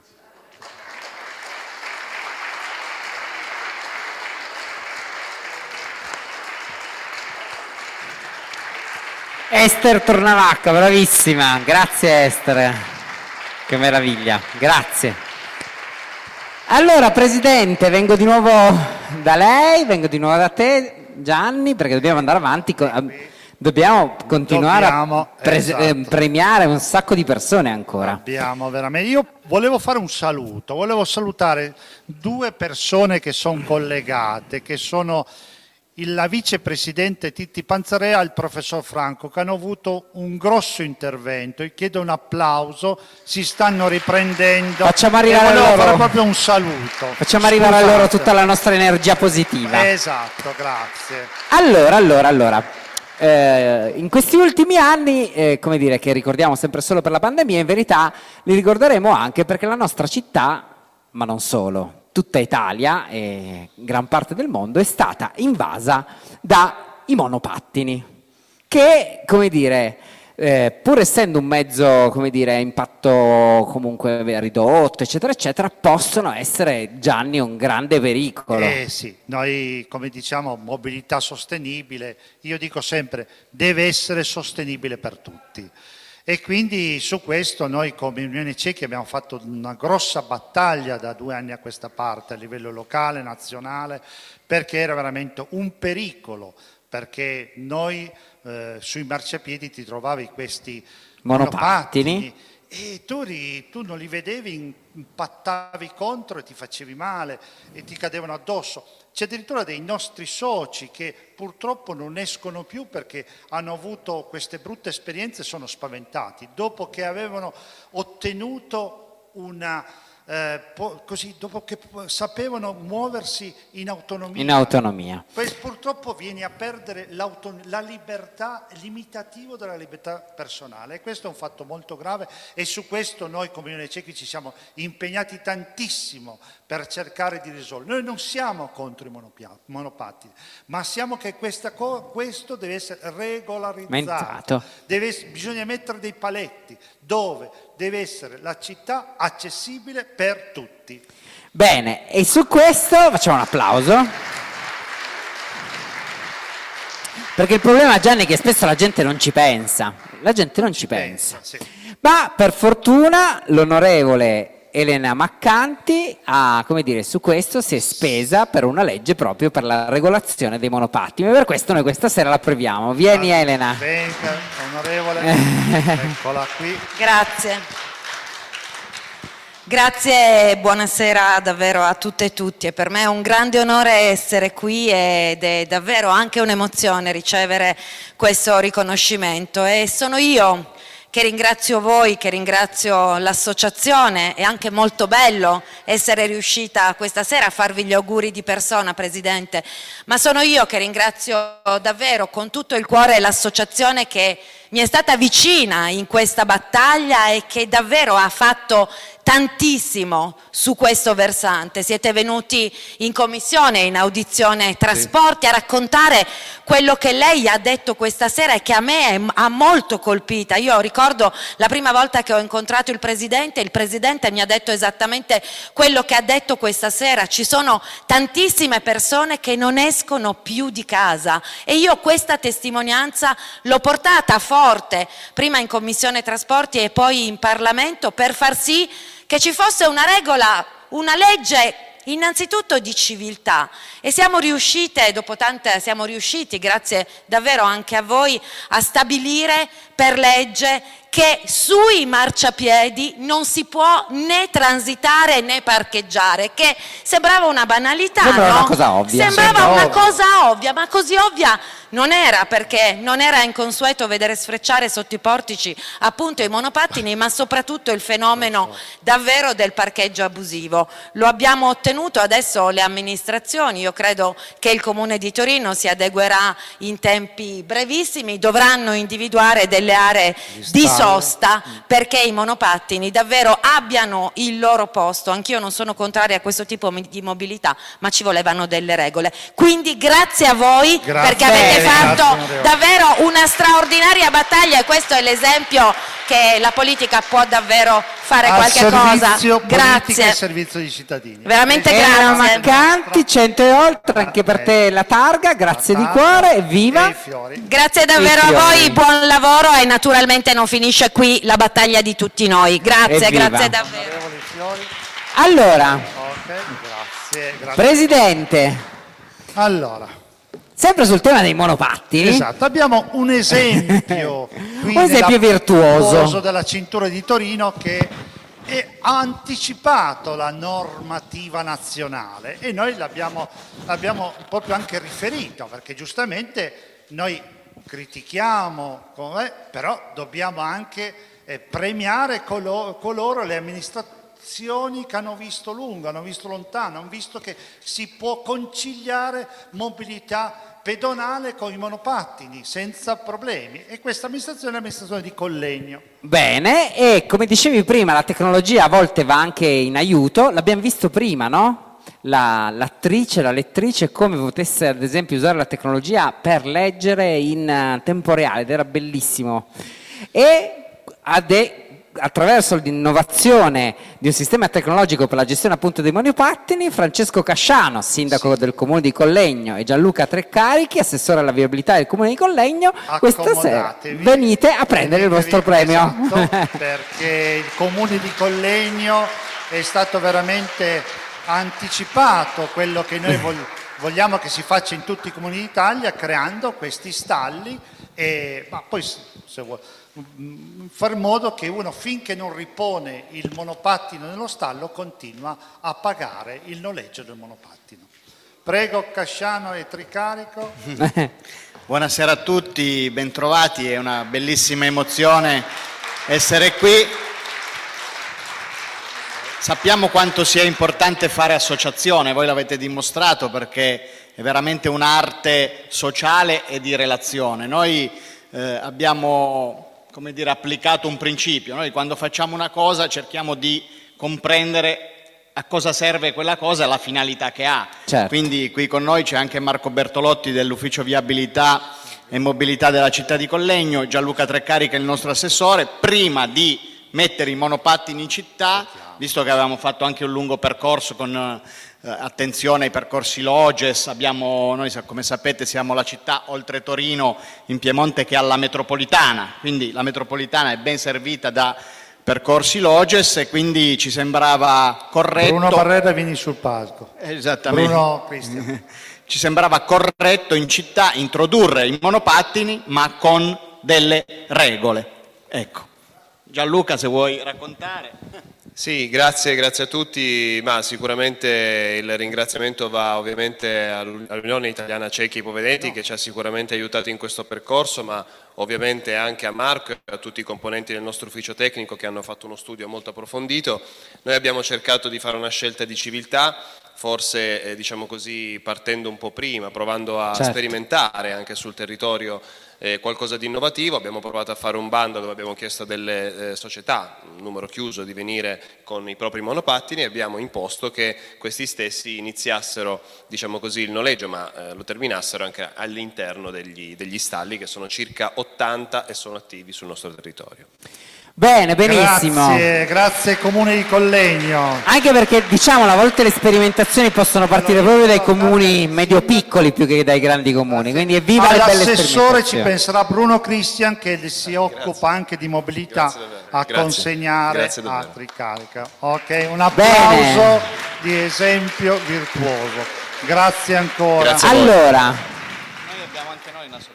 Ester Tornavacca, bravissima, grazie Ester, che meraviglia, grazie. Allora Presidente, vengo di nuovo da lei, vengo di nuovo da te Gianni, perché dobbiamo andare avanti, dobbiamo continuare a premiare un sacco di persone ancora. Abbiamo veramente. Io volevo fare un saluto, volevo salutare due persone che sono collegate, che sono la vicepresidente Titti Panzarea e il professor Franco, che hanno avuto un grosso intervento. Io chiedo un applauso, si stanno riprendendo. Facciamo arrivare volevo loro fare proprio un saluto. Facciamo arrivare a loro tutta la nostra energia positiva. Esatto, grazie. Allora, in questi ultimi anni, come dire, che ricordiamo sempre solo per la pandemia, in verità li ricorderemo anche perché la nostra città, ma non solo, tutta Italia e gran parte del mondo è stata invasa dai monopattini che, come dire, pur essendo un mezzo, come dire, a impatto comunque ridotto, eccetera, eccetera, possono essere, Gianni, un grande pericolo. Sì, noi come diciamo mobilità sostenibile, io dico sempre, deve essere sostenibile per tutti. E quindi su questo noi come Unione Ciechi abbiamo fatto una grossa battaglia da 2 anni a questa parte a livello locale, nazionale, perché era veramente un pericolo, perché noi sui marciapiedi ti trovavi questi monopattini e tu non li vedevi, impattavi contro e ti facevi male e ti cadevano addosso. C'è addirittura dei nostri soci che purtroppo non escono più perché hanno avuto queste brutte esperienze e sono spaventati. Dopo che avevano ottenuto dopo che sapevano muoversi in autonomia. Purtroppo vieni a perdere la libertà, limitativo della libertà personale, e questo è un fatto molto grave e su questo noi come Unione Ciechi ci siamo impegnati tantissimo per cercare di risolvere. Noi non siamo contro i monopattini, ma siamo che questo deve essere regolarizzato, bisogna mettere dei paletti dove deve essere la città accessibile per tutti. Bene, e su questo facciamo un applauso. Perché il problema, Gianni, è che spesso la gente non ci pensa. La gente non ci pensa. Sì. Ma per fortuna l'onorevole Elena Maccanti come dire, su questo si è spesa per una legge proprio per la regolazione dei monopattini e per questo noi questa sera l'approviamo. Vieni Elena. Venga, onorevole, eccola qui. Grazie, buonasera davvero a tutte e tutti. E per me è un grande onore essere qui ed è davvero anche un'emozione ricevere questo riconoscimento e sono io che ringrazio voi, che ringrazio l'associazione. È anche molto bello essere riuscita questa sera a farvi gli auguri di persona, Presidente, ma sono io che ringrazio davvero con tutto il cuore l'associazione che mi è stata vicina in questa battaglia e che davvero ha fatto tantissimo su questo versante. Siete venuti in commissione, in audizione trasporti, a raccontare quello che lei ha detto questa sera e che a me ha molto colpita. Io ricordo la prima volta che ho incontrato il Presidente mi ha detto esattamente quello che ha detto questa sera. Ci sono tantissime persone che non escono più di casa e io questa testimonianza l'ho portata forte, prima in commissione trasporti e poi in Parlamento, per far sì che ci fosse una regola, una legge innanzitutto di civiltà e siamo riusciti, grazie davvero anche a voi, a stabilire per legge che sui marciapiedi non si può né transitare né parcheggiare, che sembrava una banalità, sembrava no? Una cosa ovvia. Sembrava una cosa ovvia, ma così ovvia non era, perché non era inconsueto vedere sfrecciare sotto i portici appunto i monopattini, ma soprattutto il fenomeno davvero del parcheggio abusivo. Lo abbiamo ottenuto, adesso le amministrazioni, io credo che il Comune di Torino si adeguerà in tempi brevissimi, dovranno individuare delle nelle aree di sosta, perché i monopattini davvero abbiano il loro posto. Anch'io non sono contraria a questo tipo di mobilità, ma ci volevano delle regole. Quindi grazie a voi, perché avete fatto davvero una straordinaria battaglia, e questo è l'esempio che la politica può davvero fare qualche cosa. Grazie. Al servizio dei cittadini. Veramente Erano grazie. mancanti 100 e oltre, anche per te la targa, grazie di cuore, evviva! Grazie davvero a voi, buon lavoro, e naturalmente non finisce qui la battaglia di tutti noi. Grazie, Evviva. grazie davvero. Allora, Grazie. Presidente, Allora, sempre sul tema dei monopattini, esatto, abbiamo un esempio qui un esempio virtuoso della cintura di Torino che ha anticipato la normativa nazionale, e noi l'abbiamo proprio anche riferito, perché giustamente noi critichiamo, però dobbiamo anche premiare coloro, le amministrazioni che hanno visto lungo, hanno visto lontano, hanno visto che si può conciliare mobilità pedonale con i monopattini senza problemi, e questa amministrazione è l'amministrazione di Collegno. bene, e come dicevi prima la tecnologia a volte va anche in aiuto, l'abbiamo visto prima, no? La lettrice, come potesse ad esempio usare la tecnologia per leggere in tempo reale, ed era bellissimo. E attraverso l'innovazione di un sistema tecnologico per la gestione appunto dei monopattini, Francesco Casciano, sindaco del comune di Collegno, e Gianluca Treccarichi, assessore alla viabilità del comune di Collegno, questa sera venite a prendere il vostro premio. Esatto, perché il comune di Collegno è stato veramente anticipato quello che noi vogliamo che si faccia in tutti i comuni d'Italia, creando questi stalli, ma poi se vuoi far modo che uno, finché non ripone il monopattino nello stallo, continua a pagare il noleggio del monopattino. Prego Casciano e Tricarico. Buonasera a tutti, bentrovati, è una bellissima emozione essere qui. Sappiamo quanto sia importante fare associazione, voi l'avete dimostrato, perché è veramente un'arte sociale e di relazione. Noi abbiamo, come dire, applicato un principio. Noi quando facciamo una cosa cerchiamo di comprendere a cosa serve quella cosa e la finalità che ha. Certo. Quindi qui con noi c'è anche Marco Bertolotti dell'Ufficio Viabilità e Mobilità della città di Collegno, Gianluca Treccarichi, il nostro assessore. Prima di mettere i monopattini in città, visto che avevamo fatto anche un lungo percorso con attenzione ai percorsi Loges, noi come sapete siamo la città oltre Torino in Piemonte che ha la metropolitana, quindi la metropolitana è ben servita da percorsi Loges, e quindi ci sembrava corretto. Bruno Barrera, vieni sul palco. Esattamente. Bruno Cristian. Ci sembrava corretto in città introdurre i monopattini, ma con delle regole. Ecco. Gianluca, se vuoi raccontare. Sì, grazie a tutti, ma sicuramente il ringraziamento va ovviamente all'Unione Italiana Ciechi Ipovedenti che ci ha sicuramente aiutato in questo percorso, ma ovviamente anche a Marco e a tutti i componenti del nostro ufficio tecnico che hanno fatto uno studio molto approfondito. Noi abbiamo cercato di fare una scelta di civiltà, forse diciamo così partendo un po' prima, provando a sperimentare anche sul territorio qualcosa di innovativo. Abbiamo provato a fare un bando dove abbiamo chiesto a delle società, un numero chiuso, di venire con i propri monopattini, e abbiamo imposto che questi stessi iniziassero, diciamo così, il noleggio, ma lo terminassero anche all'interno degli stalli, che sono circa 80 e sono attivi sul nostro territorio. Bene, benissimo. Grazie Comune di Collegno. Anche perché, diciamo, a volte le sperimentazioni possono partire proprio dai comuni medio-piccoli più che dai grandi comuni, quindi evviva le belle L'assessore ci sperimentazioni. penserà Bruno Cristian, che si occupa anche di mobilità, a consegnare a Tricarica. Ok, un applauso di esempio virtuoso. Grazie ancora. Allora, Noi abbiamo anche noi una sorpresa.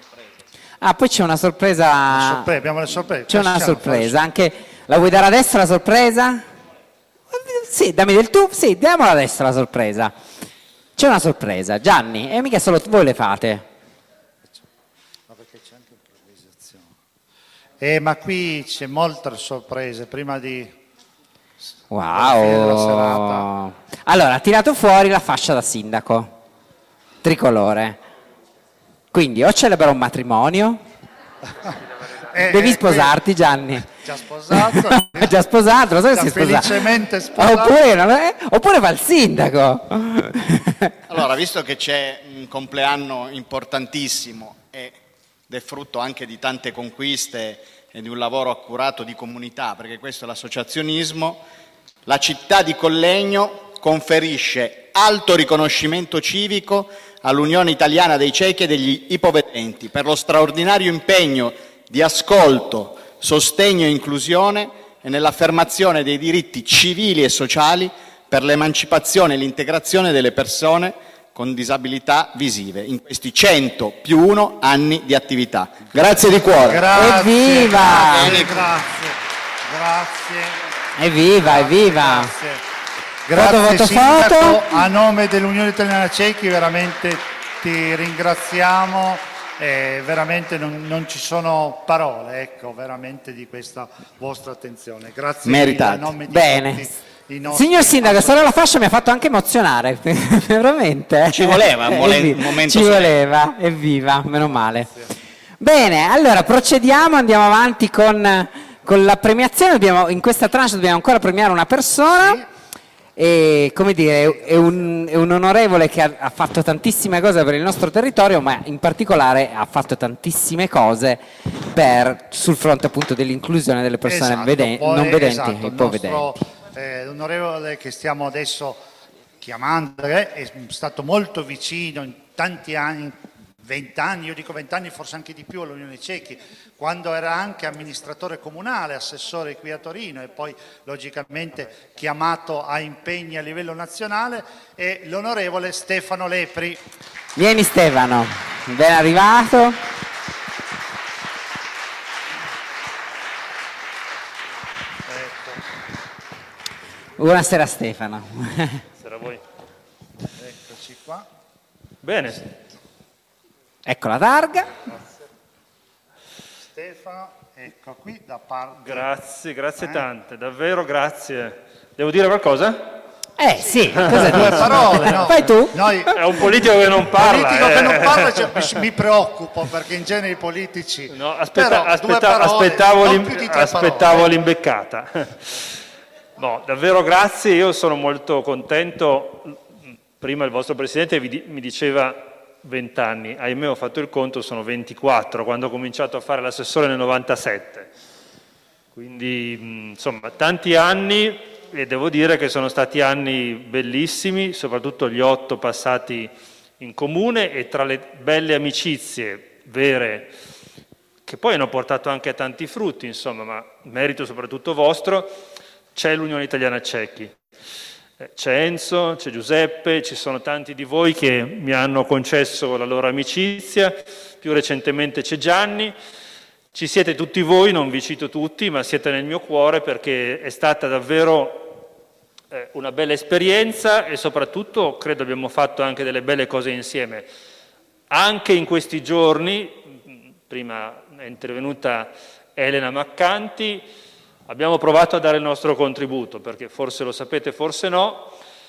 poi c'è una sorpresa. Abbiamo le sorprese. C'è una sorpresa, anche la vuoi dare adesso la sorpresa? Sì, dammi del tu, sì, diamola adesso la sorpresa. C'è una sorpresa, Gianni, e mica solo voi le fate. Ma perché c'è anche improvvisazione. Ma qui c'è molte sorprese prima di alla fine della serata. Wow. Allora, ha tirato fuori la fascia da sindaco, tricolore. Quindi o celebra un matrimonio Devi sposarti, Gianni. Già sposato. Già sposato, lo so che sei sposato. Felicemente sposato. Oppure fa il sindaco. Allora, visto che c'è un compleanno importantissimo ed è frutto anche di tante conquiste e di un lavoro accurato di comunità, perché questo è l'associazionismo, la città di Collegno conferisce alto riconoscimento civico all'Unione Italiana dei Ciechi e degli Ipovedenti per lo straordinario impegno di ascolto, sostegno e inclusione e nell'affermazione dei diritti civili e sociali per l'emancipazione e l'integrazione delle persone con disabilità visive in questi 100+1 anni di attività. Grazie di cuore. Grazie, Evviva! Grazie. Evviva, evviva! Grazie Foto. Sindaco, a nome dell'Unione Italiana Ciechi veramente ti ringraziamo, veramente non ci sono parole, ecco, veramente di questa vostra attenzione. Grazie mille a nome di Bene. tutti i nostri... Signor Sindaco, stare alla fascia mi ha fatto anche emozionare, veramente. Ci voleva un momento. Ci voleva, evviva, meno male. Bene, allora procediamo, andiamo avanti con la premiazione. In questa tranche dobbiamo ancora premiare una persona. E come dire, è un onorevole che ha fatto tantissime cose per il nostro territorio, ma in particolare ha fatto tantissime cose sul fronte appunto dell'inclusione delle persone non vedenti e ipovedenti. L'onorevole che stiamo adesso chiamando è stato molto vicino in tanti anni, 20 anni, io dico 20 anni, forse anche di più, all'Unione Ciechi, quando era anche amministratore comunale, assessore qui a Torino e poi logicamente chiamato a impegni a livello nazionale, è l'onorevole Stefano Lepri. Vieni Stefano, ben arrivato. Buonasera Stefano. Buonasera a voi. Eccoci qua. Bene. Ecco la targa. Stefano, ecco qui da parte. Grazie tante, davvero grazie. Devo dire qualcosa? Sì, cosa due parole, no? Fai tu? È un politico che non parla. Politico che non parla, cioè, mi preoccupo perché in genere i politici. No, aspettavo l'imbeccata. No, davvero grazie, io sono molto contento. Prima il vostro Presidente mi diceva 20 anni, ahimè ho fatto il conto, sono 24, quando ho cominciato a fare l'assessore nel 97. Quindi, insomma, tanti anni e devo dire che sono stati anni bellissimi, soprattutto gli 8 passati in comune e tra le belle amicizie vere, che poi hanno portato anche a tanti frutti, insomma, ma merito soprattutto vostro, c'è l'Unione Italiana Ciechi. C'è Enzo, c'è Giuseppe, ci sono tanti di voi che mi hanno concesso la loro amicizia, più recentemente c'è Gianni, ci siete tutti voi, non vi cito tutti, ma siete nel mio cuore perché è stata davvero una bella esperienza e soprattutto credo abbiamo fatto anche delle belle cose insieme. Anche in questi giorni, prima è intervenuta Elena Maccanti, abbiamo provato a dare il nostro contributo, perché forse lo sapete, forse no.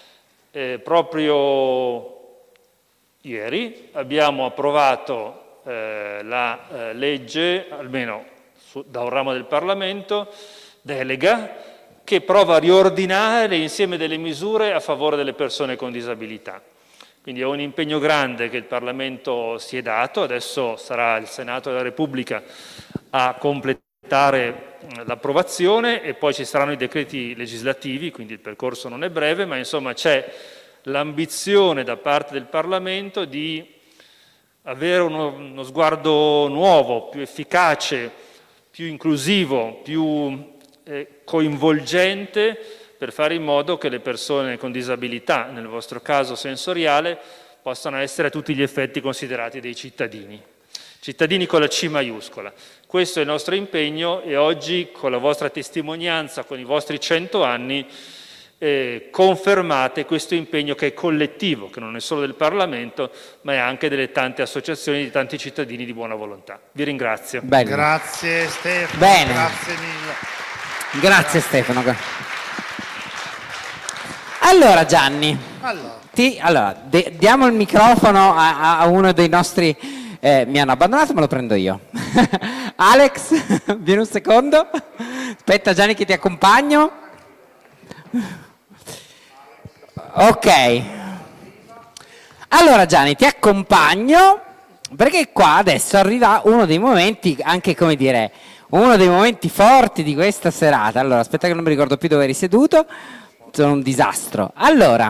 Proprio ieri abbiamo approvato la legge, almeno da un ramo del Parlamento, delega, che prova a riordinare l'insieme delle misure a favore delle persone con disabilità. Quindi è un impegno grande che il Parlamento si è dato, adesso sarà il Senato della Repubblica a completare l'approvazione e poi ci saranno i decreti legislativi, quindi il percorso non è breve, ma insomma c'è l'ambizione da parte del Parlamento di avere uno sguardo nuovo, più efficace, più inclusivo, più coinvolgente per fare in modo che le persone con disabilità, nel vostro caso sensoriale, possano essere a tutti gli effetti considerati dei cittadini. Cittadini con la C maiuscola. Questo è il nostro impegno e oggi con la vostra testimonianza, con i vostri 100 anni, confermate questo impegno che è collettivo, che non è solo del Parlamento, ma è anche delle tante associazioni di tanti cittadini di buona volontà. Vi ringrazio. Bene. Grazie Stefano, Bene. grazie mille. Grazie Stefano. Allora Gianni, diamo il microfono a uno dei nostri Mi hanno abbandonato, me lo prendo io. Alex, vieni un secondo. Aspetta Gianni che ti accompagno. Ok. Allora Gianni, ti accompagno perché qua adesso arriva uno dei momenti, anche come dire, uno dei momenti forti di questa serata. Allora, aspetta che non mi ricordo più dove eri seduto, sono un disastro. Allora,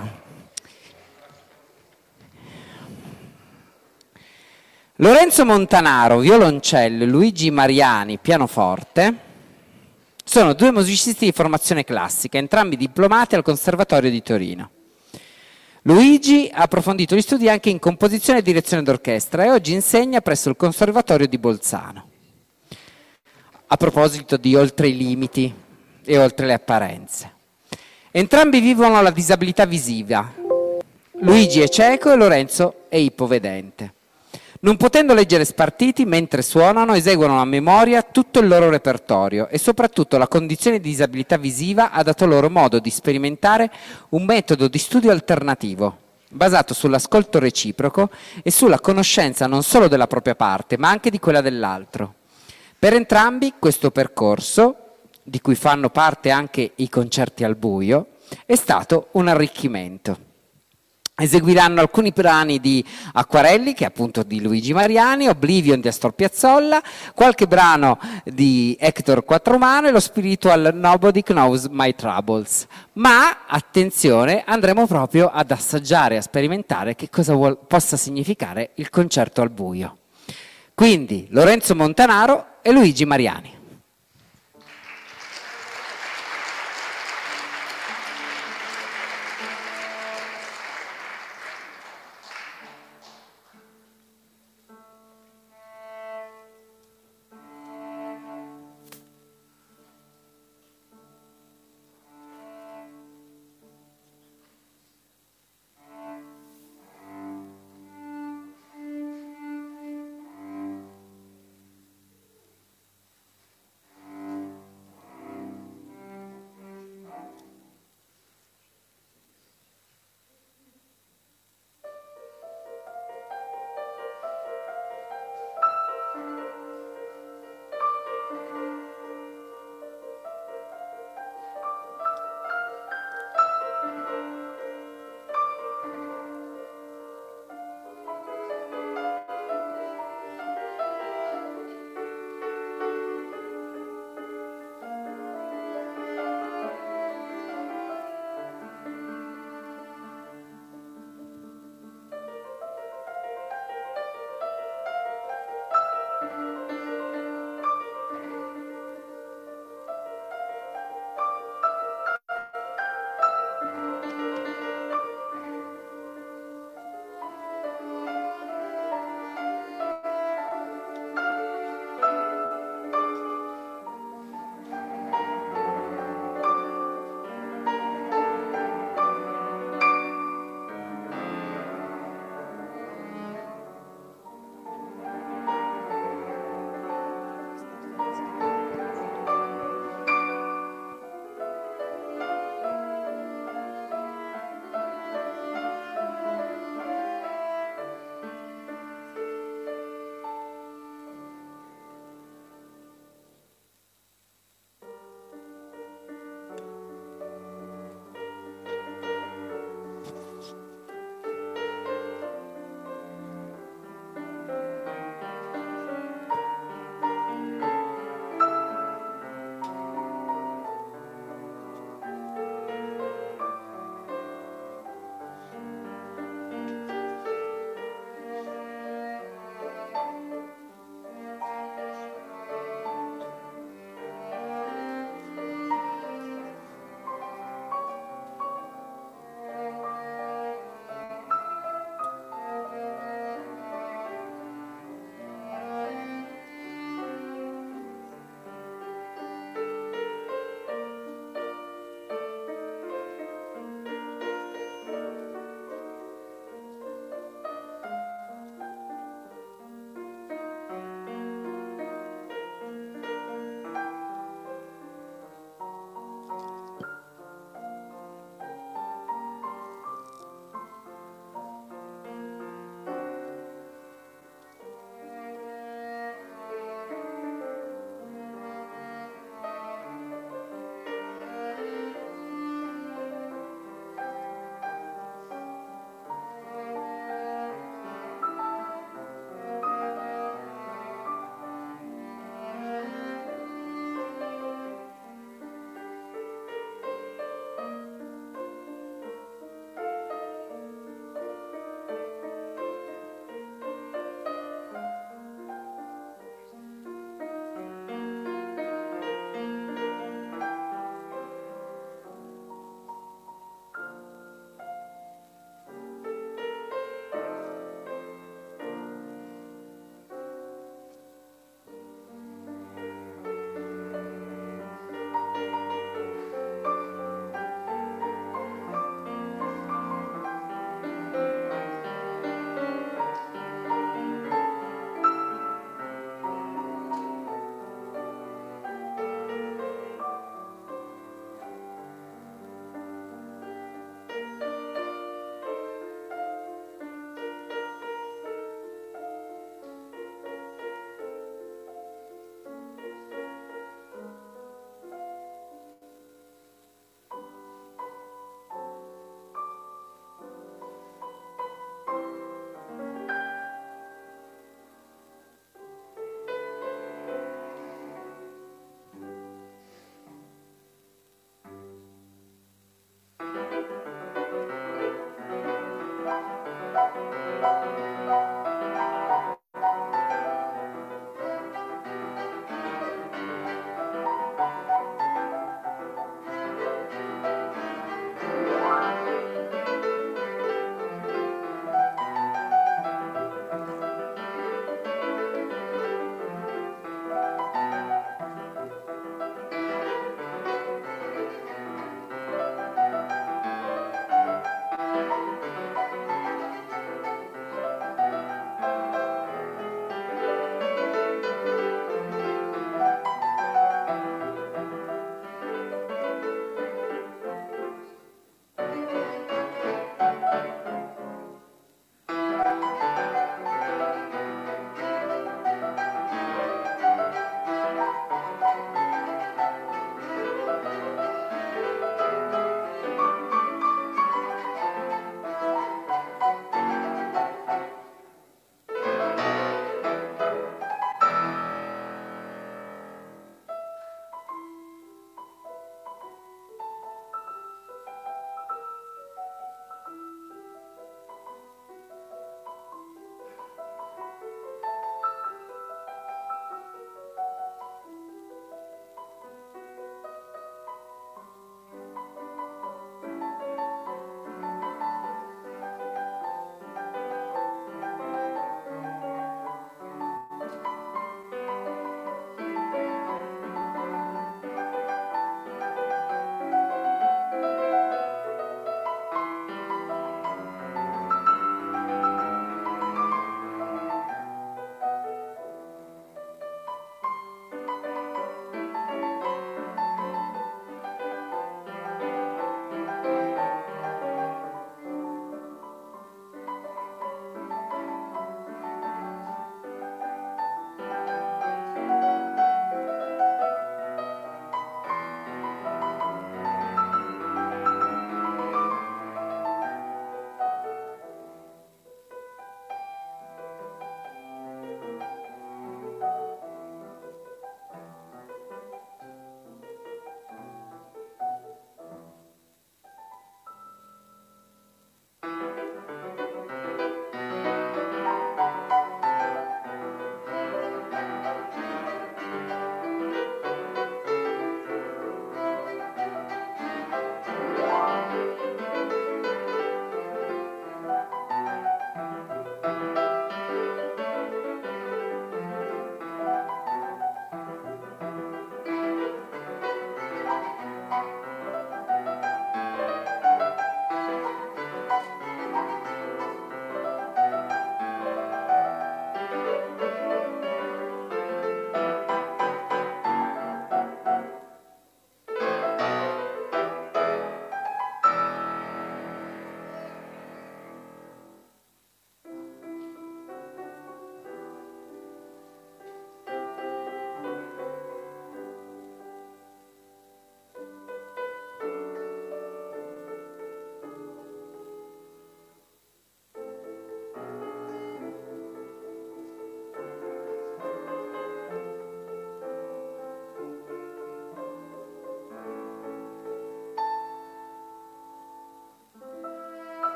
Lorenzo Montanaro, violoncello, e Luigi Mariani, pianoforte, sono due musicisti di formazione classica, entrambi diplomati al Conservatorio di Torino. Luigi ha approfondito gli studi anche in composizione e direzione d'orchestra e oggi insegna presso il Conservatorio di Bolzano. A proposito di oltre i limiti e oltre le apparenze. Entrambi vivono la disabilità visiva. Luigi è cieco e Lorenzo è ipovedente. Non potendo leggere spartiti, mentre suonano, eseguono a memoria tutto il loro repertorio e soprattutto la condizione di disabilità visiva ha dato loro modo di sperimentare un metodo di studio alternativo, basato sull'ascolto reciproco e sulla conoscenza non solo della propria parte, ma anche di quella dell'altro. Per entrambi questo percorso, di cui fanno parte anche i concerti al buio, è stato un arricchimento. Eseguiranno alcuni brani di Acquarelli, che è appunto di Luigi Mariani, Oblivion di Astor Piazzolla, qualche brano di Hector Quattromano e lo spiritual Nobody Knows My Troubles. Ma, attenzione, andremo proprio ad assaggiare, a sperimentare che cosa possa significare il concerto al buio. Quindi Lorenzo Montanaro e Luigi Mariani.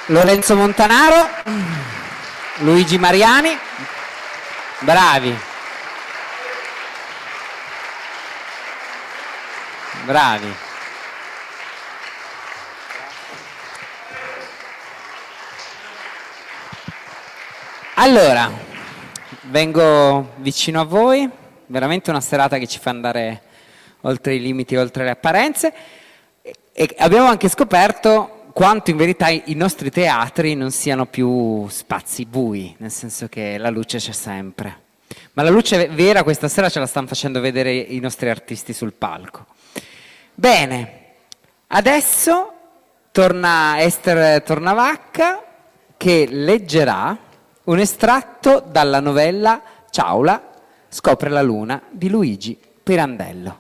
Lorenzo Montanaro, Luigi Mariani, bravi. Bravi. Allora, vengo vicino a voi, veramente una serata che ci fa andare oltre i limiti, oltre le apparenze, e abbiamo anche scoperto quanto in verità i nostri teatri non siano più spazi bui, nel senso che la luce c'è sempre. Ma la luce vera questa sera ce la stanno facendo vedere i nostri artisti sul palco. Bene, adesso torna Ester Tornavacca che leggerà un estratto dalla novella Ciaula, scopre la luna di Luigi Pirandello.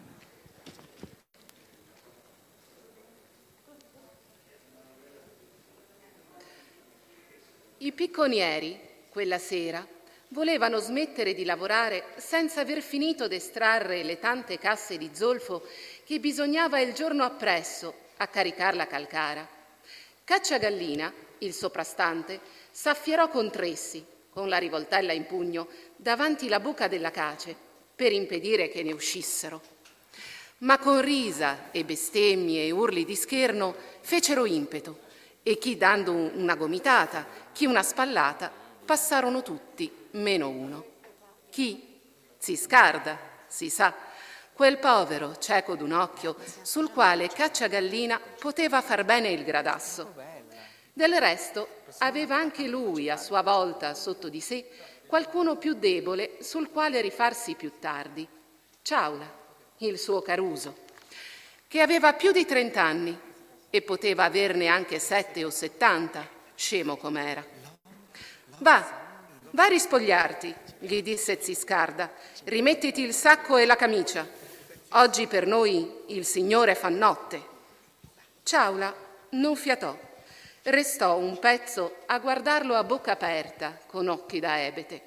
I picconieri, quella sera, volevano smettere di lavorare senza aver finito d'estrarre le tante casse di zolfo che bisognava il giorno appresso a caricar la calcara. Cacciagallina, il soprastante, s'affierò con Tressi, con la rivoltella in pugno, davanti la buca della cace, per impedire che ne uscissero. Ma con risa e bestemmie e urli di scherno fecero impeto, e chi dando una gomitata, chi una spallata, passarono tutti, meno uno. Chi? Ziscarda, si sa, quel povero cieco d'un occhio sul quale Cacciagallina poteva far bene il gradasso. Del resto aveva anche lui a sua volta sotto di sé qualcuno più debole sul quale rifarsi più tardi, Ciaula, il suo Caruso, che aveva più di 30 anni e poteva averne anche 7 o 70, scemo com'era. Va a rispogliarti, gli disse Ziscarda, rimettiti il sacco e la camicia. Oggi per noi il Signore fa notte. Ciaula non fiatò. Restò un pezzo a guardarlo a bocca aperta, con occhi da ebete.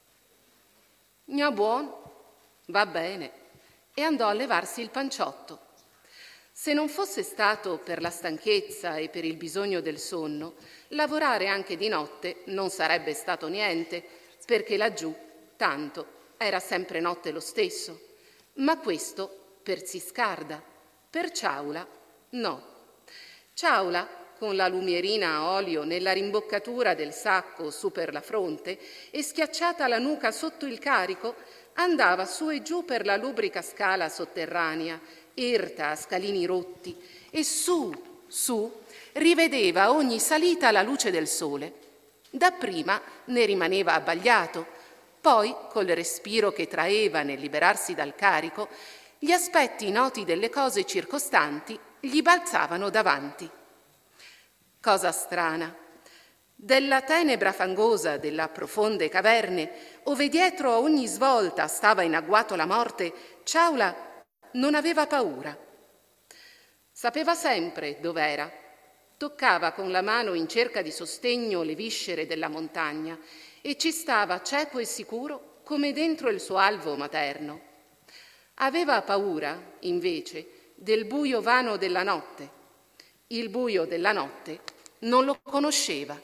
Gna buon, va bene, e andò a levarsi il panciotto. Se non fosse stato per la stanchezza e per il bisogno del sonno, lavorare anche di notte non sarebbe stato niente, perché laggiù, tanto, era sempre notte lo stesso. Ma questo per Ziscarda, per Ciaula, no. Ciaula, con la lumierina a olio nella rimboccatura del sacco su per la fronte e schiacciata la nuca sotto il carico, andava su e giù per la lubrica scala sotterranea, irta a scalini rotti, e su, rivedeva a ogni salita la luce del sole. Dapprima ne rimaneva abbagliato, poi, col respiro che traeva nel liberarsi dal carico, gli aspetti noti delle cose circostanti gli balzavano davanti. Cosa strana! Della tenebra fangosa della profonde caverne, ove dietro a ogni svolta stava in agguato la morte, Ciaula non aveva paura. Sapeva sempre dov'era. Toccava con la mano in cerca di sostegno le viscere della montagna e ci stava cieco e sicuro come dentro il suo alvo materno. Aveva paura, invece, del buio vano della notte. Il buio della notte non lo conosceva.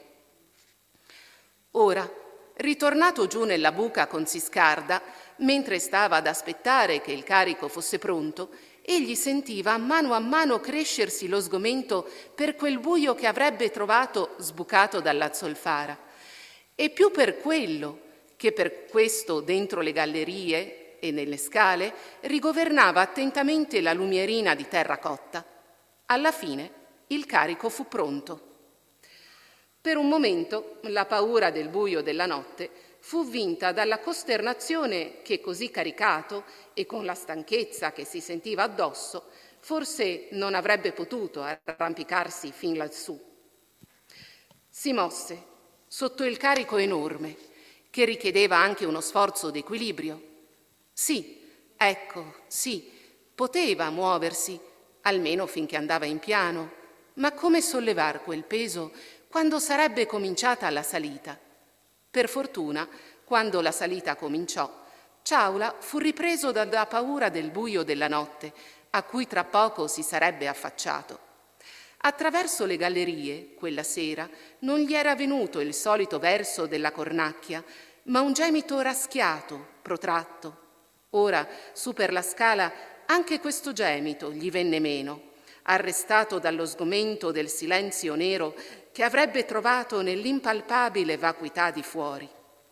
Ora, ritornato giù nella buca con Ziscarda, mentre stava ad aspettare che il carico fosse pronto, egli sentiva a mano crescersi lo sgomento per quel buio che avrebbe trovato sbucato dalla zolfara, e più per quello che per questo dentro le gallerie e nelle scale rigovernava attentamente la lumierina di terra cotta. Alla fine il carico fu pronto. Per un momento la paura del buio della notte fu vinta dalla costernazione che, così caricato e con la stanchezza che si sentiva addosso, forse non avrebbe potuto arrampicarsi fin lassù. Si mosse sotto il carico enorme, che richiedeva anche uno sforzo d'equilibrio. Sì, ecco, sì, poteva muoversi, almeno finché andava in piano, ma come sollevar quel peso quando sarebbe cominciata la salita? Per fortuna, quando la salita cominciò, Ciaula fu ripreso dalla paura del buio della notte, a cui tra poco si sarebbe affacciato. Attraverso le gallerie, quella sera, non gli era venuto il solito verso della cornacchia, ma un gemito raschiato, protratto. Ora, su per la scala, anche questo gemito gli venne meno, arrestato dallo sgomento del silenzio nero che avrebbe trovato nell'impalpabile vacuità di fuori.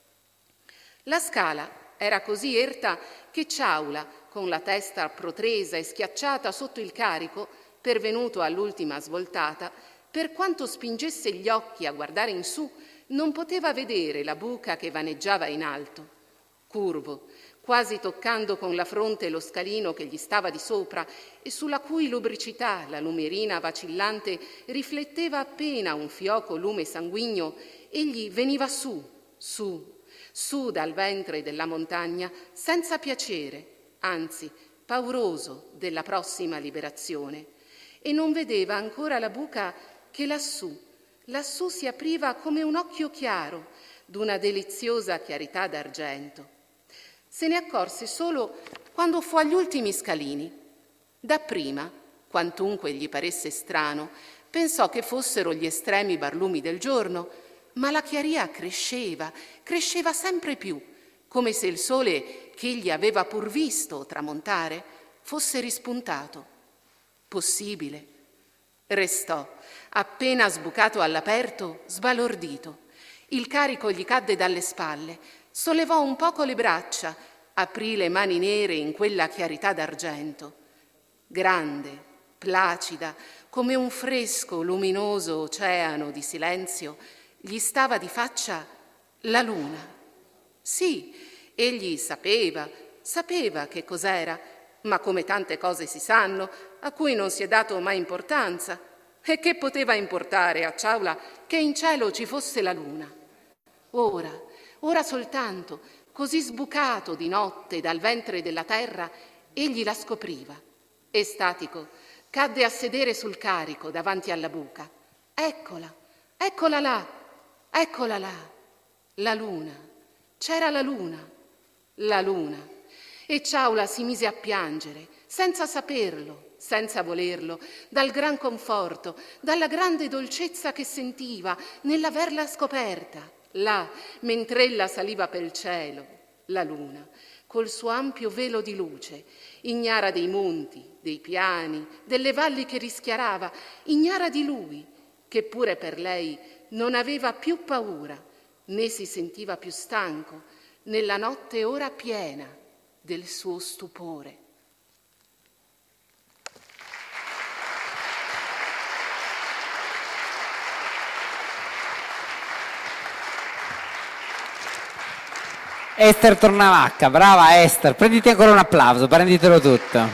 La scala era così erta che Ciaula, con la testa protresa e schiacciata sotto il carico, pervenuto all'ultima svoltata, per quanto spingesse gli occhi a guardare in su, non poteva vedere la buca che vaneggiava in alto. Curvo, quasi toccando con la fronte lo scalino che gli stava di sopra e sulla cui lubricità la lumierina vacillante rifletteva appena un fioco lume sanguigno, egli veniva su dal ventre della montagna senza piacere, anzi pauroso della prossima liberazione, e non vedeva ancora la buca che lassù si apriva come un occhio chiaro d'una deliziosa chiarità d'argento. Se ne accorse solo quando fu agli ultimi scalini. Dapprima, quantunque gli paresse strano, pensò che fossero gli estremi barlumi del giorno, ma la chiaria cresceva sempre più, come se il sole che egli aveva pur visto tramontare fosse rispuntato. Possibile. Restò, appena sbucato all'aperto, sbalordito. Il carico gli cadde dalle spalle, sollevò un poco le braccia, aprì le mani nere in quella chiarità d'argento. Grande, placida, come un fresco, luminoso oceano di silenzio, gli stava di faccia la luna. Sì, egli sapeva che cos'era, ma come tante cose si sanno, a cui non si è dato mai importanza. E che poteva importare a Ciaula che in cielo ci fosse la luna? Ora soltanto, così sbucato di notte dal ventre della terra, egli la scopriva. Estatico, cadde a sedere sul carico davanti alla buca. Eccola là, la luna. C'era la luna. E Ciaula si mise a piangere, senza saperlo, senza volerlo, dal gran conforto, dalla grande dolcezza che sentiva nell'averla scoperta, là, mentre ella saliva pel cielo, la luna, col suo ampio velo di luce, ignara dei monti, dei piani, delle valli che rischiarava, ignara di lui, che pure per lei non aveva più paura, né si sentiva più stanco, nella notte ora piena del suo stupore. Ester Tornavacca, brava Ester, prenditi ancora un applauso, prenditelo tutto.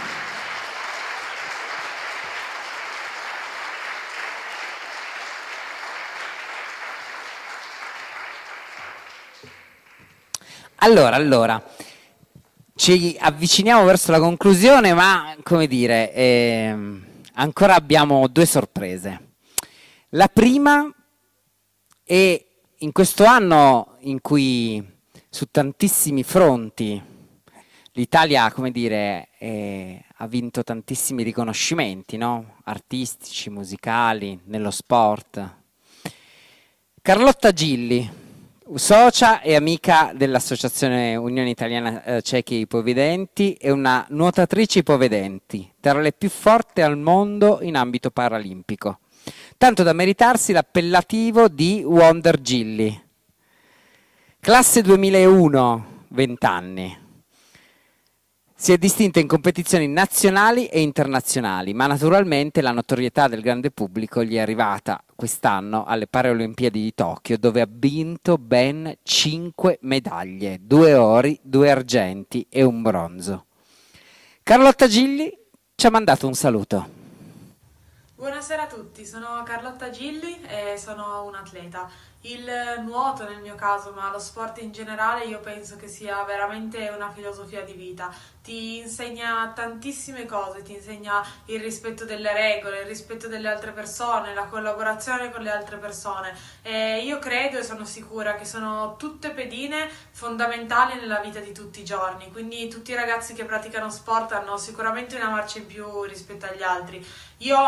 Allora, ci avviciniamo verso la conclusione, ma come dire, ancora abbiamo due sorprese. La prima è in questo anno in cui su tantissimi fronti l'Italia, come dire, ha vinto tantissimi riconoscimenti, no? Artistici, musicali, nello sport. Carlotta Gilli, socia e amica dell'Associazione Unione Italiana Ciechi e Ipovedenti, è una nuotatrice ipovedenti, tra le più forti al mondo in ambito paralimpico, tanto da meritarsi l'appellativo di Wonder Gilli. Classe 2001, 20 anni. Si è distinta in competizioni nazionali e internazionali, ma naturalmente la notorietà del grande pubblico gli è arrivata quest'anno alle Paralimpiadi di Tokyo, dove ha vinto ben 5 medaglie, 2 ori, 2 argenti e un bronzo. Carlotta Gilli ci ha mandato un saluto. Buonasera a tutti, sono Carlotta Gilli e sono un atleta. Il nuoto nel mio caso, ma lo sport in generale, io penso che sia veramente una filosofia di vita. Ti insegna tantissime cose, ti insegna il rispetto delle regole, il rispetto delle altre persone, la collaborazione con le altre persone. E io credo e sono sicura che sono tutte pedine fondamentali nella vita di tutti i giorni, quindi tutti i ragazzi che praticano sport hanno sicuramente una marcia in più rispetto agli altri. Io non potrei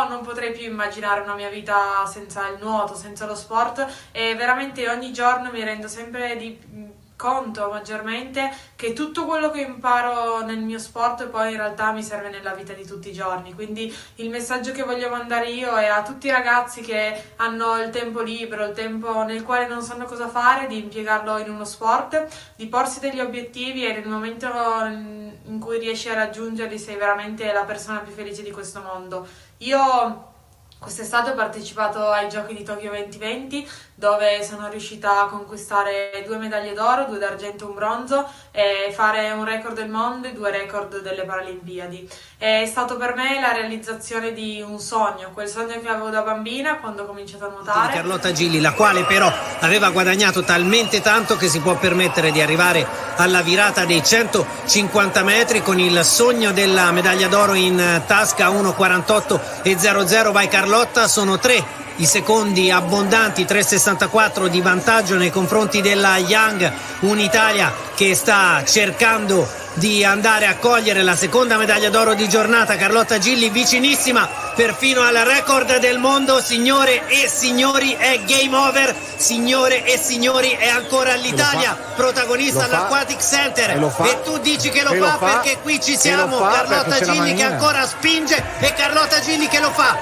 potrei più immaginare una mia vita senza il nuoto, senza lo sport, e veramente ogni giorno mi rendo sempre di conto maggiormente che tutto quello che imparo nel mio sport poi in realtà mi serve nella vita di tutti i giorni. Quindi il messaggio che voglio mandare io è a tutti i ragazzi che hanno il tempo libero, il tempo nel quale non sanno cosa fare, di impiegarlo in uno sport, di porsi degli obiettivi, e nel momento in cui riesci a raggiungerli sei veramente la persona più felice di questo mondo. Io quest'estate ho partecipato ai Giochi di Tokyo 2020, dove sono riuscita a conquistare 2 medaglie d'oro, 2 d'argento e un bronzo, e fare un record del mondo e 2 record delle Paralimpiadi. È stato per me la realizzazione di un sogno, quel sogno che avevo da bambina quando ho cominciato a nuotare. Carlotta Gilli, la quale però aveva guadagnato talmente tanto che si può permettere di arrivare alla virata dei 150 metri con il sogno della medaglia d'oro in tasca, 1:48.00. Vai Carlotta, sono 3 i secondi abbondanti, 3,64 di vantaggio nei confronti della Young, un'Italia che sta cercando di andare a cogliere la seconda medaglia d'oro di giornata. Carlotta Gilli vicinissima perfino al record del mondo. Signore e signori, è game over. Signore e signori, è ancora l'Italia protagonista all'Aquatic Center, e tu dici che lo fa perché qui ci siamo. Carlotta Gilli che ancora spinge, e Carlotta Gilli che lo fa,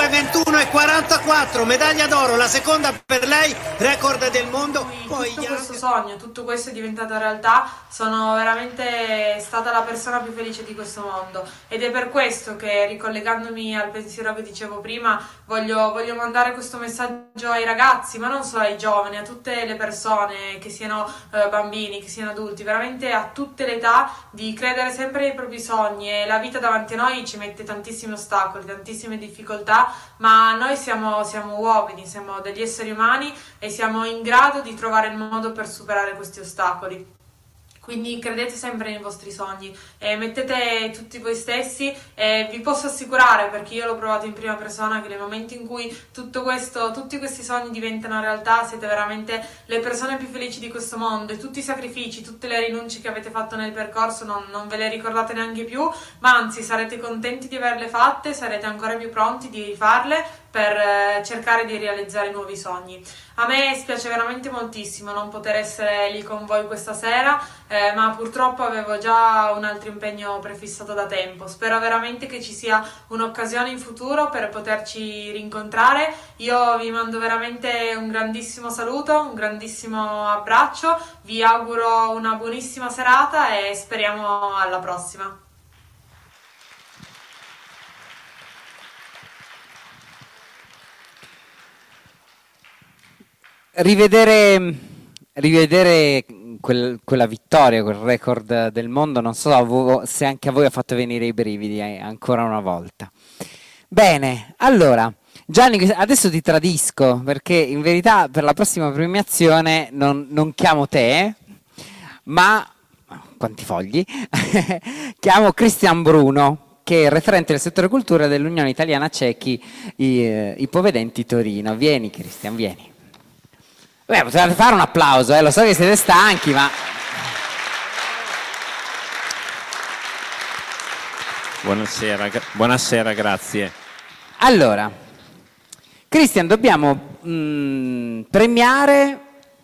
2:21.44, medaglia d'oro, la seconda per lei, record del mondo. Poi tutto questo sogno, tutto questo è diventato realtà, sono veramente stata la persona più felice di questo mondo, ed è per questo che, ricollegandomi al pensiero che dicevo prima, voglio mandare questo messaggio ai ragazzi, ma non solo ai giovani, a tutte le persone, che siano bambini, che siano adulti, veramente a tutte le età, di credere sempre nei propri sogni. E la vita davanti a noi ci mette tantissimi ostacoli, tantissime difficoltà, ma noi siamo uomini, siamo degli esseri umani e siamo in grado di trovare il modo per superare questi ostacoli. Quindi credete sempre nei vostri sogni e mettete tutti voi stessi, e vi posso assicurare, perché io l'ho provato in prima persona, che nel momento in cui tutti questi sogni diventano realtà, siete veramente le persone più felici di questo mondo, e tutti i sacrifici, tutte le rinunce che avete fatto nel percorso non ve le ricordate neanche più, ma anzi sarete contenti di averle fatte, sarete ancora più pronti di rifarle per cercare di realizzare nuovi sogni. A me spiace veramente moltissimo non poter essere lì con voi questa sera, ma purtroppo avevo già un altro impegno prefissato da tempo. Spero veramente che ci sia un'occasione in futuro per poterci rincontrare. Io vi mando veramente un grandissimo saluto, un grandissimo abbraccio, vi auguro una buonissima serata e speriamo alla prossima. Rivedere quella vittoria, quel record del mondo, non so se anche a voi ha fatto venire i brividi ancora una volta. Bene, allora Gianni, adesso ti tradisco, perché in verità per la prossima premiazione non chiamo te, ma quanti fogli? Chiamo Cristian Bruno, che è il referente del settore cultura dell'Unione Italiana Cechi Ipovedenti Torino. Vieni Cristian, vieni. Beh, potete fare un applauso, lo so che siete stanchi, ma... Buonasera, grazie. Allora, Cristian, dobbiamo premiare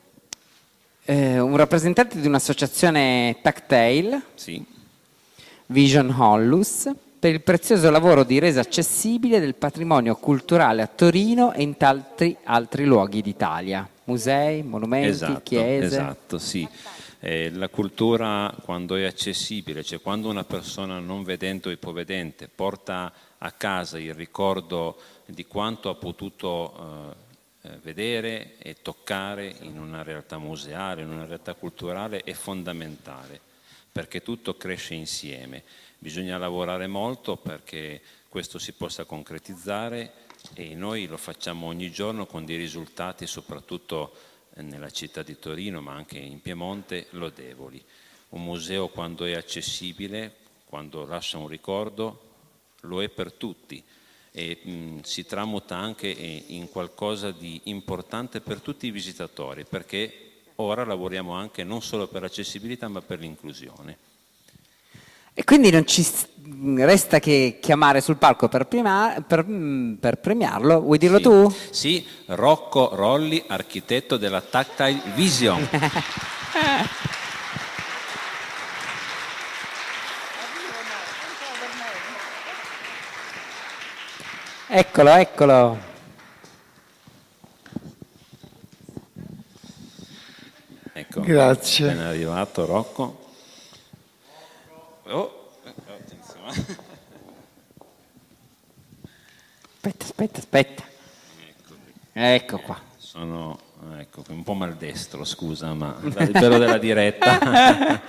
un rappresentante di un'associazione Tactile, sì. Vision Hollus, per il prezioso lavoro di resa accessibile del patrimonio culturale a Torino e in tanti altri luoghi d'Italia. Musei, monumenti, chiese. Esatto, sì. La cultura, quando è accessibile, cioè quando una persona non vedente o ipovedente porta a casa il ricordo di quanto ha potuto vedere e toccare in una realtà museale, in una realtà culturale, è fondamentale, perché tutto cresce insieme. Bisogna lavorare molto perché questo si possa concretizzare, e noi lo facciamo ogni giorno con dei risultati, soprattutto nella città di Torino, ma anche in Piemonte, lodevoli. Un museo, quando è accessibile, quando lascia un ricordo, lo è per tutti, e si tramuta anche in qualcosa di importante per tutti i visitatori, perché ora lavoriamo anche non solo per l'accessibilità ma per l'inclusione. E quindi non ci resta che chiamare sul palco per premiarlo. Vuoi dirlo tu? Sì, Rocco Rolli, architetto della Tactile Vision. Eccolo, eccolo. Ecco, grazie. Ben arrivato Rocco. Oh, attenzione. Aspetta. Ecco qua. Sono un po' maldestro, scusa, ma il pelo della diretta.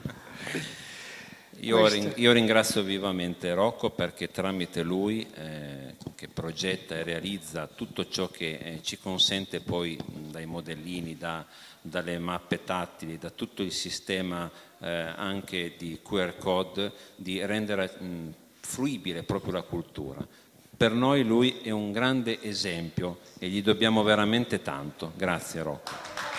Io ringrazio vivamente Rocco perché tramite lui che progetta e realizza tutto ciò che ci consente poi dai modellini, dalle mappe tattili, da tutto il sistema anche di QR code, di rendere fruibile proprio la cultura. Per noi lui è un grande esempio e gli dobbiamo veramente tanto. Grazie Rocco.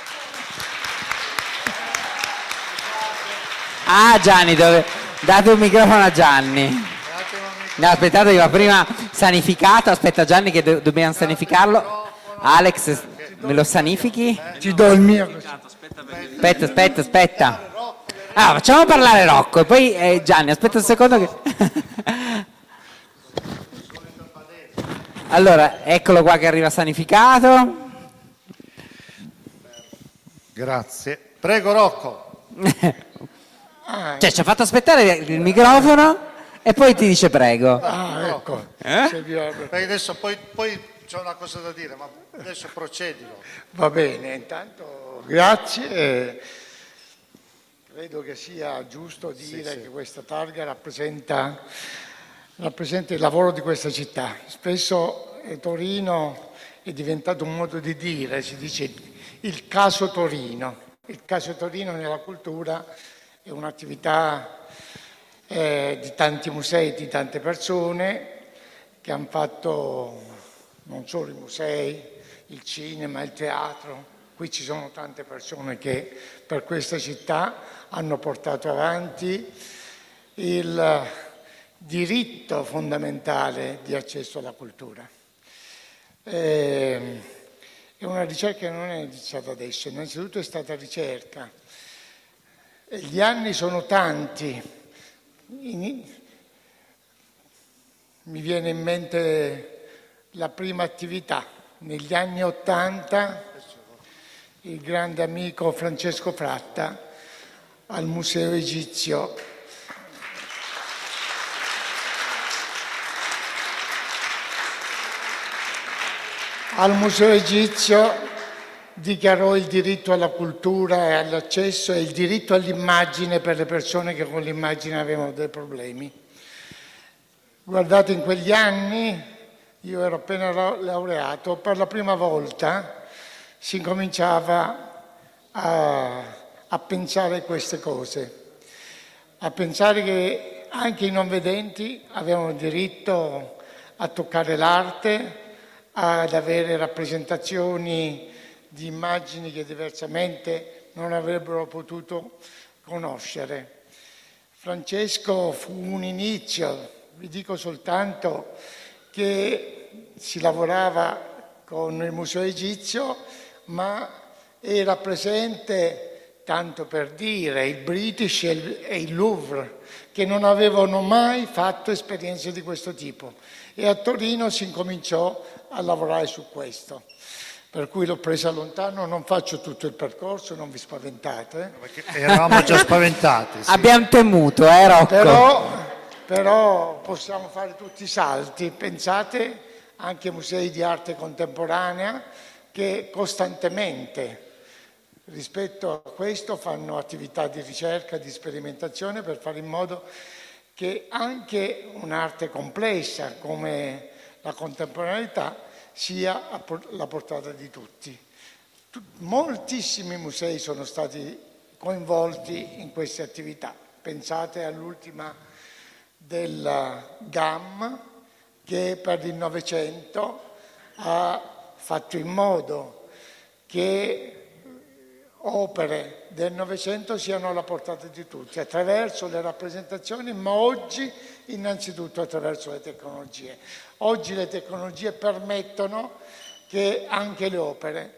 Ah Gianni, date un microfono a Gianni. No, aspettate che va prima sanificato. Aspetta Gianni che dobbiamo sanificarlo. Alex, me lo sanifichi? Ti do il mio. Aspetta. Allora, facciamo parlare Rocco e poi Gianni, aspetta un secondo che... Allora, eccolo qua che arriva sanificato. Grazie. Prego Rocco. Cioè, ci ha fatto aspettare il microfono e poi ti dice prego. Ecco. Perché adesso poi c'ho una cosa da dire, ma adesso procedilo. Va bene, intanto grazie. Credo che sia giusto dire che questa targa rappresenta il lavoro di questa città. Spesso Torino è diventato un modo di dire, si dice il caso Torino. Il caso Torino nella cultura è un'attività di tanti musei, di tante persone che hanno fatto non solo i musei, il cinema, il teatro. Qui ci sono tante persone che per questa città hanno portato avanti il diritto fondamentale di accesso alla cultura. È una ricerca che non è iniziata adesso, innanzitutto è stata ricerca. Gli anni sono tanti. Mi viene in mente la prima attività. Negli anni '80 il grande amico Francesco Fratta al Museo Egizio dichiarò il diritto alla cultura e all'accesso e il diritto all'immagine per le persone che con l'immagine avevano dei problemi. Guardate, in quegli anni, io ero appena laureato, per la prima volta si cominciava a pensare queste cose, a pensare che anche i non vedenti avevano diritto a toccare l'arte, ad avere rappresentazioni di immagini che diversamente non avrebbero potuto conoscere. Francesco fu un inizio, vi dico soltanto che si lavorava con il Museo Egizio, ma era presente, tanto per dire, il British e il Louvre, che non avevano mai fatto esperienze di questo tipo. E a Torino si incominciò a lavorare su questo. Per cui l'ho presa lontano, non faccio tutto il percorso, non vi spaventate. Perché eravamo già spaventati. Sì. Abbiamo temuto, Rocco? Però possiamo fare tutti i salti. Pensate anche ai musei di arte contemporanea che costantemente rispetto a questo fanno attività di ricerca, di sperimentazione per fare in modo che anche un'arte complessa come la contemporaneità sia alla portata di tutti. Moltissimi musei sono stati coinvolti in queste attività. Pensate all'ultima della GAM che per il Novecento ha fatto in modo che opere del Novecento siano alla portata di tutti, attraverso le rappresentazioni, ma oggi innanzitutto attraverso le tecnologie. Oggi le tecnologie permettono che anche le opere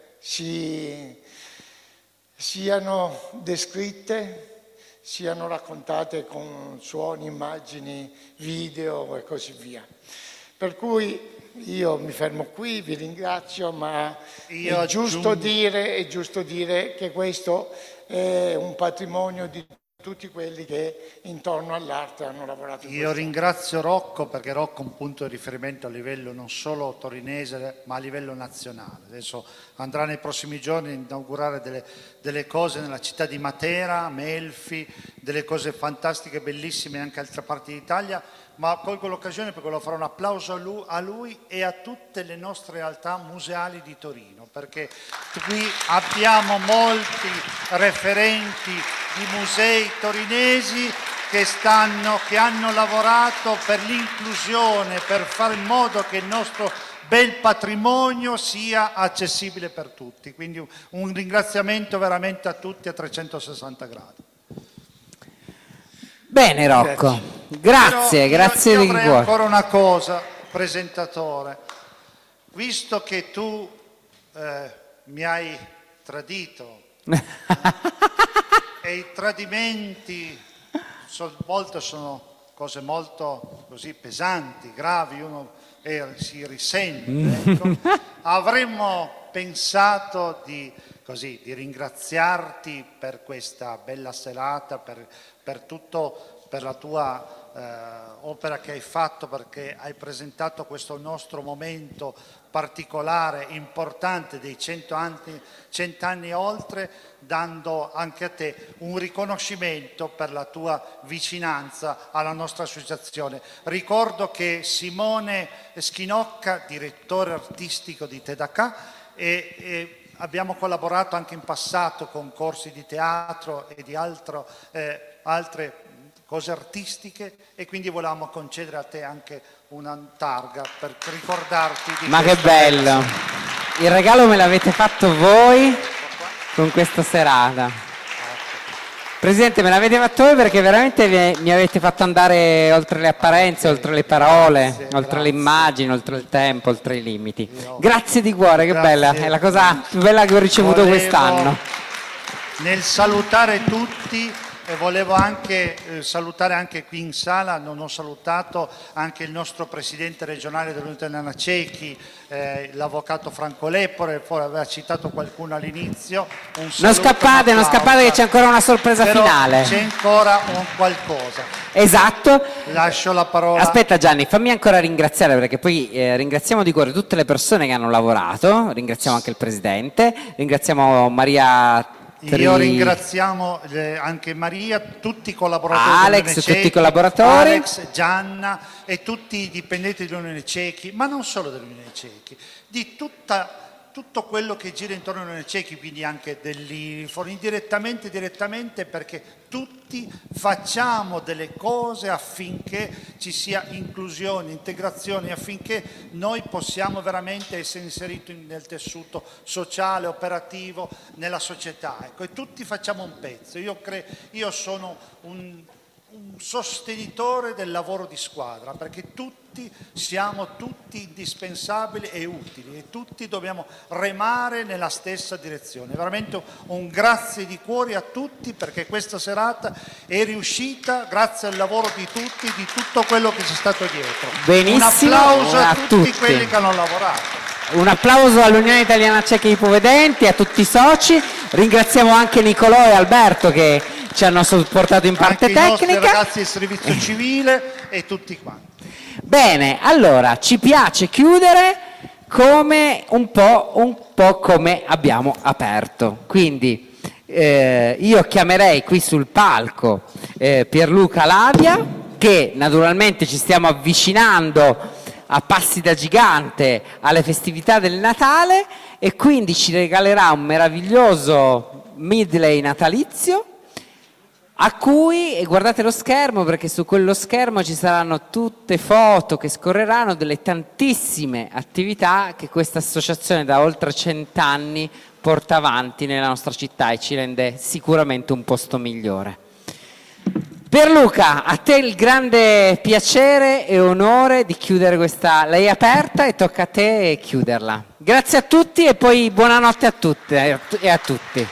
siano descritte, siano raccontate con suoni, immagini, video e così via. Per cui io mi fermo qui, vi ringrazio, ma è giusto dire che questo è un patrimonio di tutti quelli che intorno all'arte hanno lavorato. Io ringrazio Rocco, perché Rocco è un punto di riferimento a livello non solo torinese ma a livello nazionale. Adesso andrà nei prossimi giorni a inaugurare delle cose nella città di Matera, Melfi, delle cose fantastiche, bellissime anche in altre parti d'Italia, ma colgo l'occasione perché volevo fare un applauso a lui e a tutte le nostre realtà museali di Torino, perché qui abbiamo molti referenti di musei torinesi che hanno lavorato per l'inclusione, per fare in modo che il nostro bel patrimonio sia accessibile per tutti. Quindi un ringraziamento veramente a tutti a 360 gradi. Bene Rocco, grazie io di avrei cuore. ancora una cosa, presentatore. Visto che tu mi hai tradito e i tradimenti a volte sono cose molto così pesanti, gravi, uno si risente, ecco. Avremmo pensato di ringraziarti per questa bella serata, per la tua opera che hai fatto, perché hai presentato questo nostro momento particolare, importante dei 100 anni e oltre, dando anche a te un riconoscimento per la tua vicinanza alla nostra associazione. Ricordo che Simone Schinocca, direttore artistico di Tedacà, e abbiamo collaborato anche in passato con corsi di teatro e di altre cose artistiche, e quindi volevamo concedere a te anche una targa per ricordarti di Ma che bello! Il regalo me l'avete fatto voi con questa serata. Presidente, me l'avete fatto voi perché veramente mi avete fatto andare oltre le apparenze, oltre le parole, oltre le immagini, oltre il tempo, oltre i limiti. Grazie di cuore, che bella, è la cosa più bella che ho ricevuto quest'anno. Nel salutare tutti, volevo anche salutare anche qui in sala, non ho salutato anche il nostro presidente regionale dell'Unità Italiana Cechi, l'avvocato Franco Lepore, poi aveva citato qualcuno all'inizio. Non scappate che c'è ancora una sorpresa finale. C'è ancora qualcosa. Esatto. Lascio la parola. Aspetta Gianni, fammi ancora ringraziare, perché poi ringraziamo di cuore tutte le persone che hanno lavorato, ringraziamo anche il presidente, ringraziamo Maria. Io ringraziamo anche Maria, tutti i collaboratori Alex, Cechi, tutti i collaboratori, Alex, Gianna e tutti i dipendenti dell'Unione Cechi, ma non solo dell'Unione Cechi, di tutto quello che gira intorno all'Unione Cechi, quindi anche dell'Infor, indirettamente e direttamente, perché tutti facciamo delle cose affinché ci sia inclusione, integrazione, affinché noi possiamo veramente essere inseriti nel tessuto sociale, operativo, nella società. Ecco, e tutti facciamo un pezzo. Io sono un sostenitore del lavoro di squadra, perché siamo tutti indispensabili e utili e tutti dobbiamo remare nella stessa direzione. Veramente un grazie di cuore a tutti, perché questa serata è riuscita grazie al lavoro di tutti, di tutto quello che c'è stato dietro. Benissimo, un applauso a tutti tutti quelli che hanno lavorato. Un applauso all'Unione Italiana Cechi Ipovedenti, a tutti i soci. Ringraziamo anche Nicolò e Alberto che ci hanno supportato in parte anche tecnica. I nostri ragazzi del servizio civile e tutti quanti. Bene, allora ci piace chiudere come un po' come abbiamo aperto. Quindi io chiamerei qui sul palco Pierluca Labia, che naturalmente ci stiamo avvicinando a passi da gigante alle festività del Natale, e quindi ci regalerà un meraviglioso medley natalizio a cui, e guardate lo schermo perché su quello schermo ci saranno tutte foto che scorreranno delle tantissime attività che questa associazione da oltre 100 anni porta avanti nella nostra città e ci rende sicuramente un posto migliore. Pierluca, a te il grande piacere e onore di chiudere questa, lei è aperta e tocca a te chiuderla. Grazie a tutti e poi buonanotte a tutte e a tutti.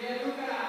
Pierluca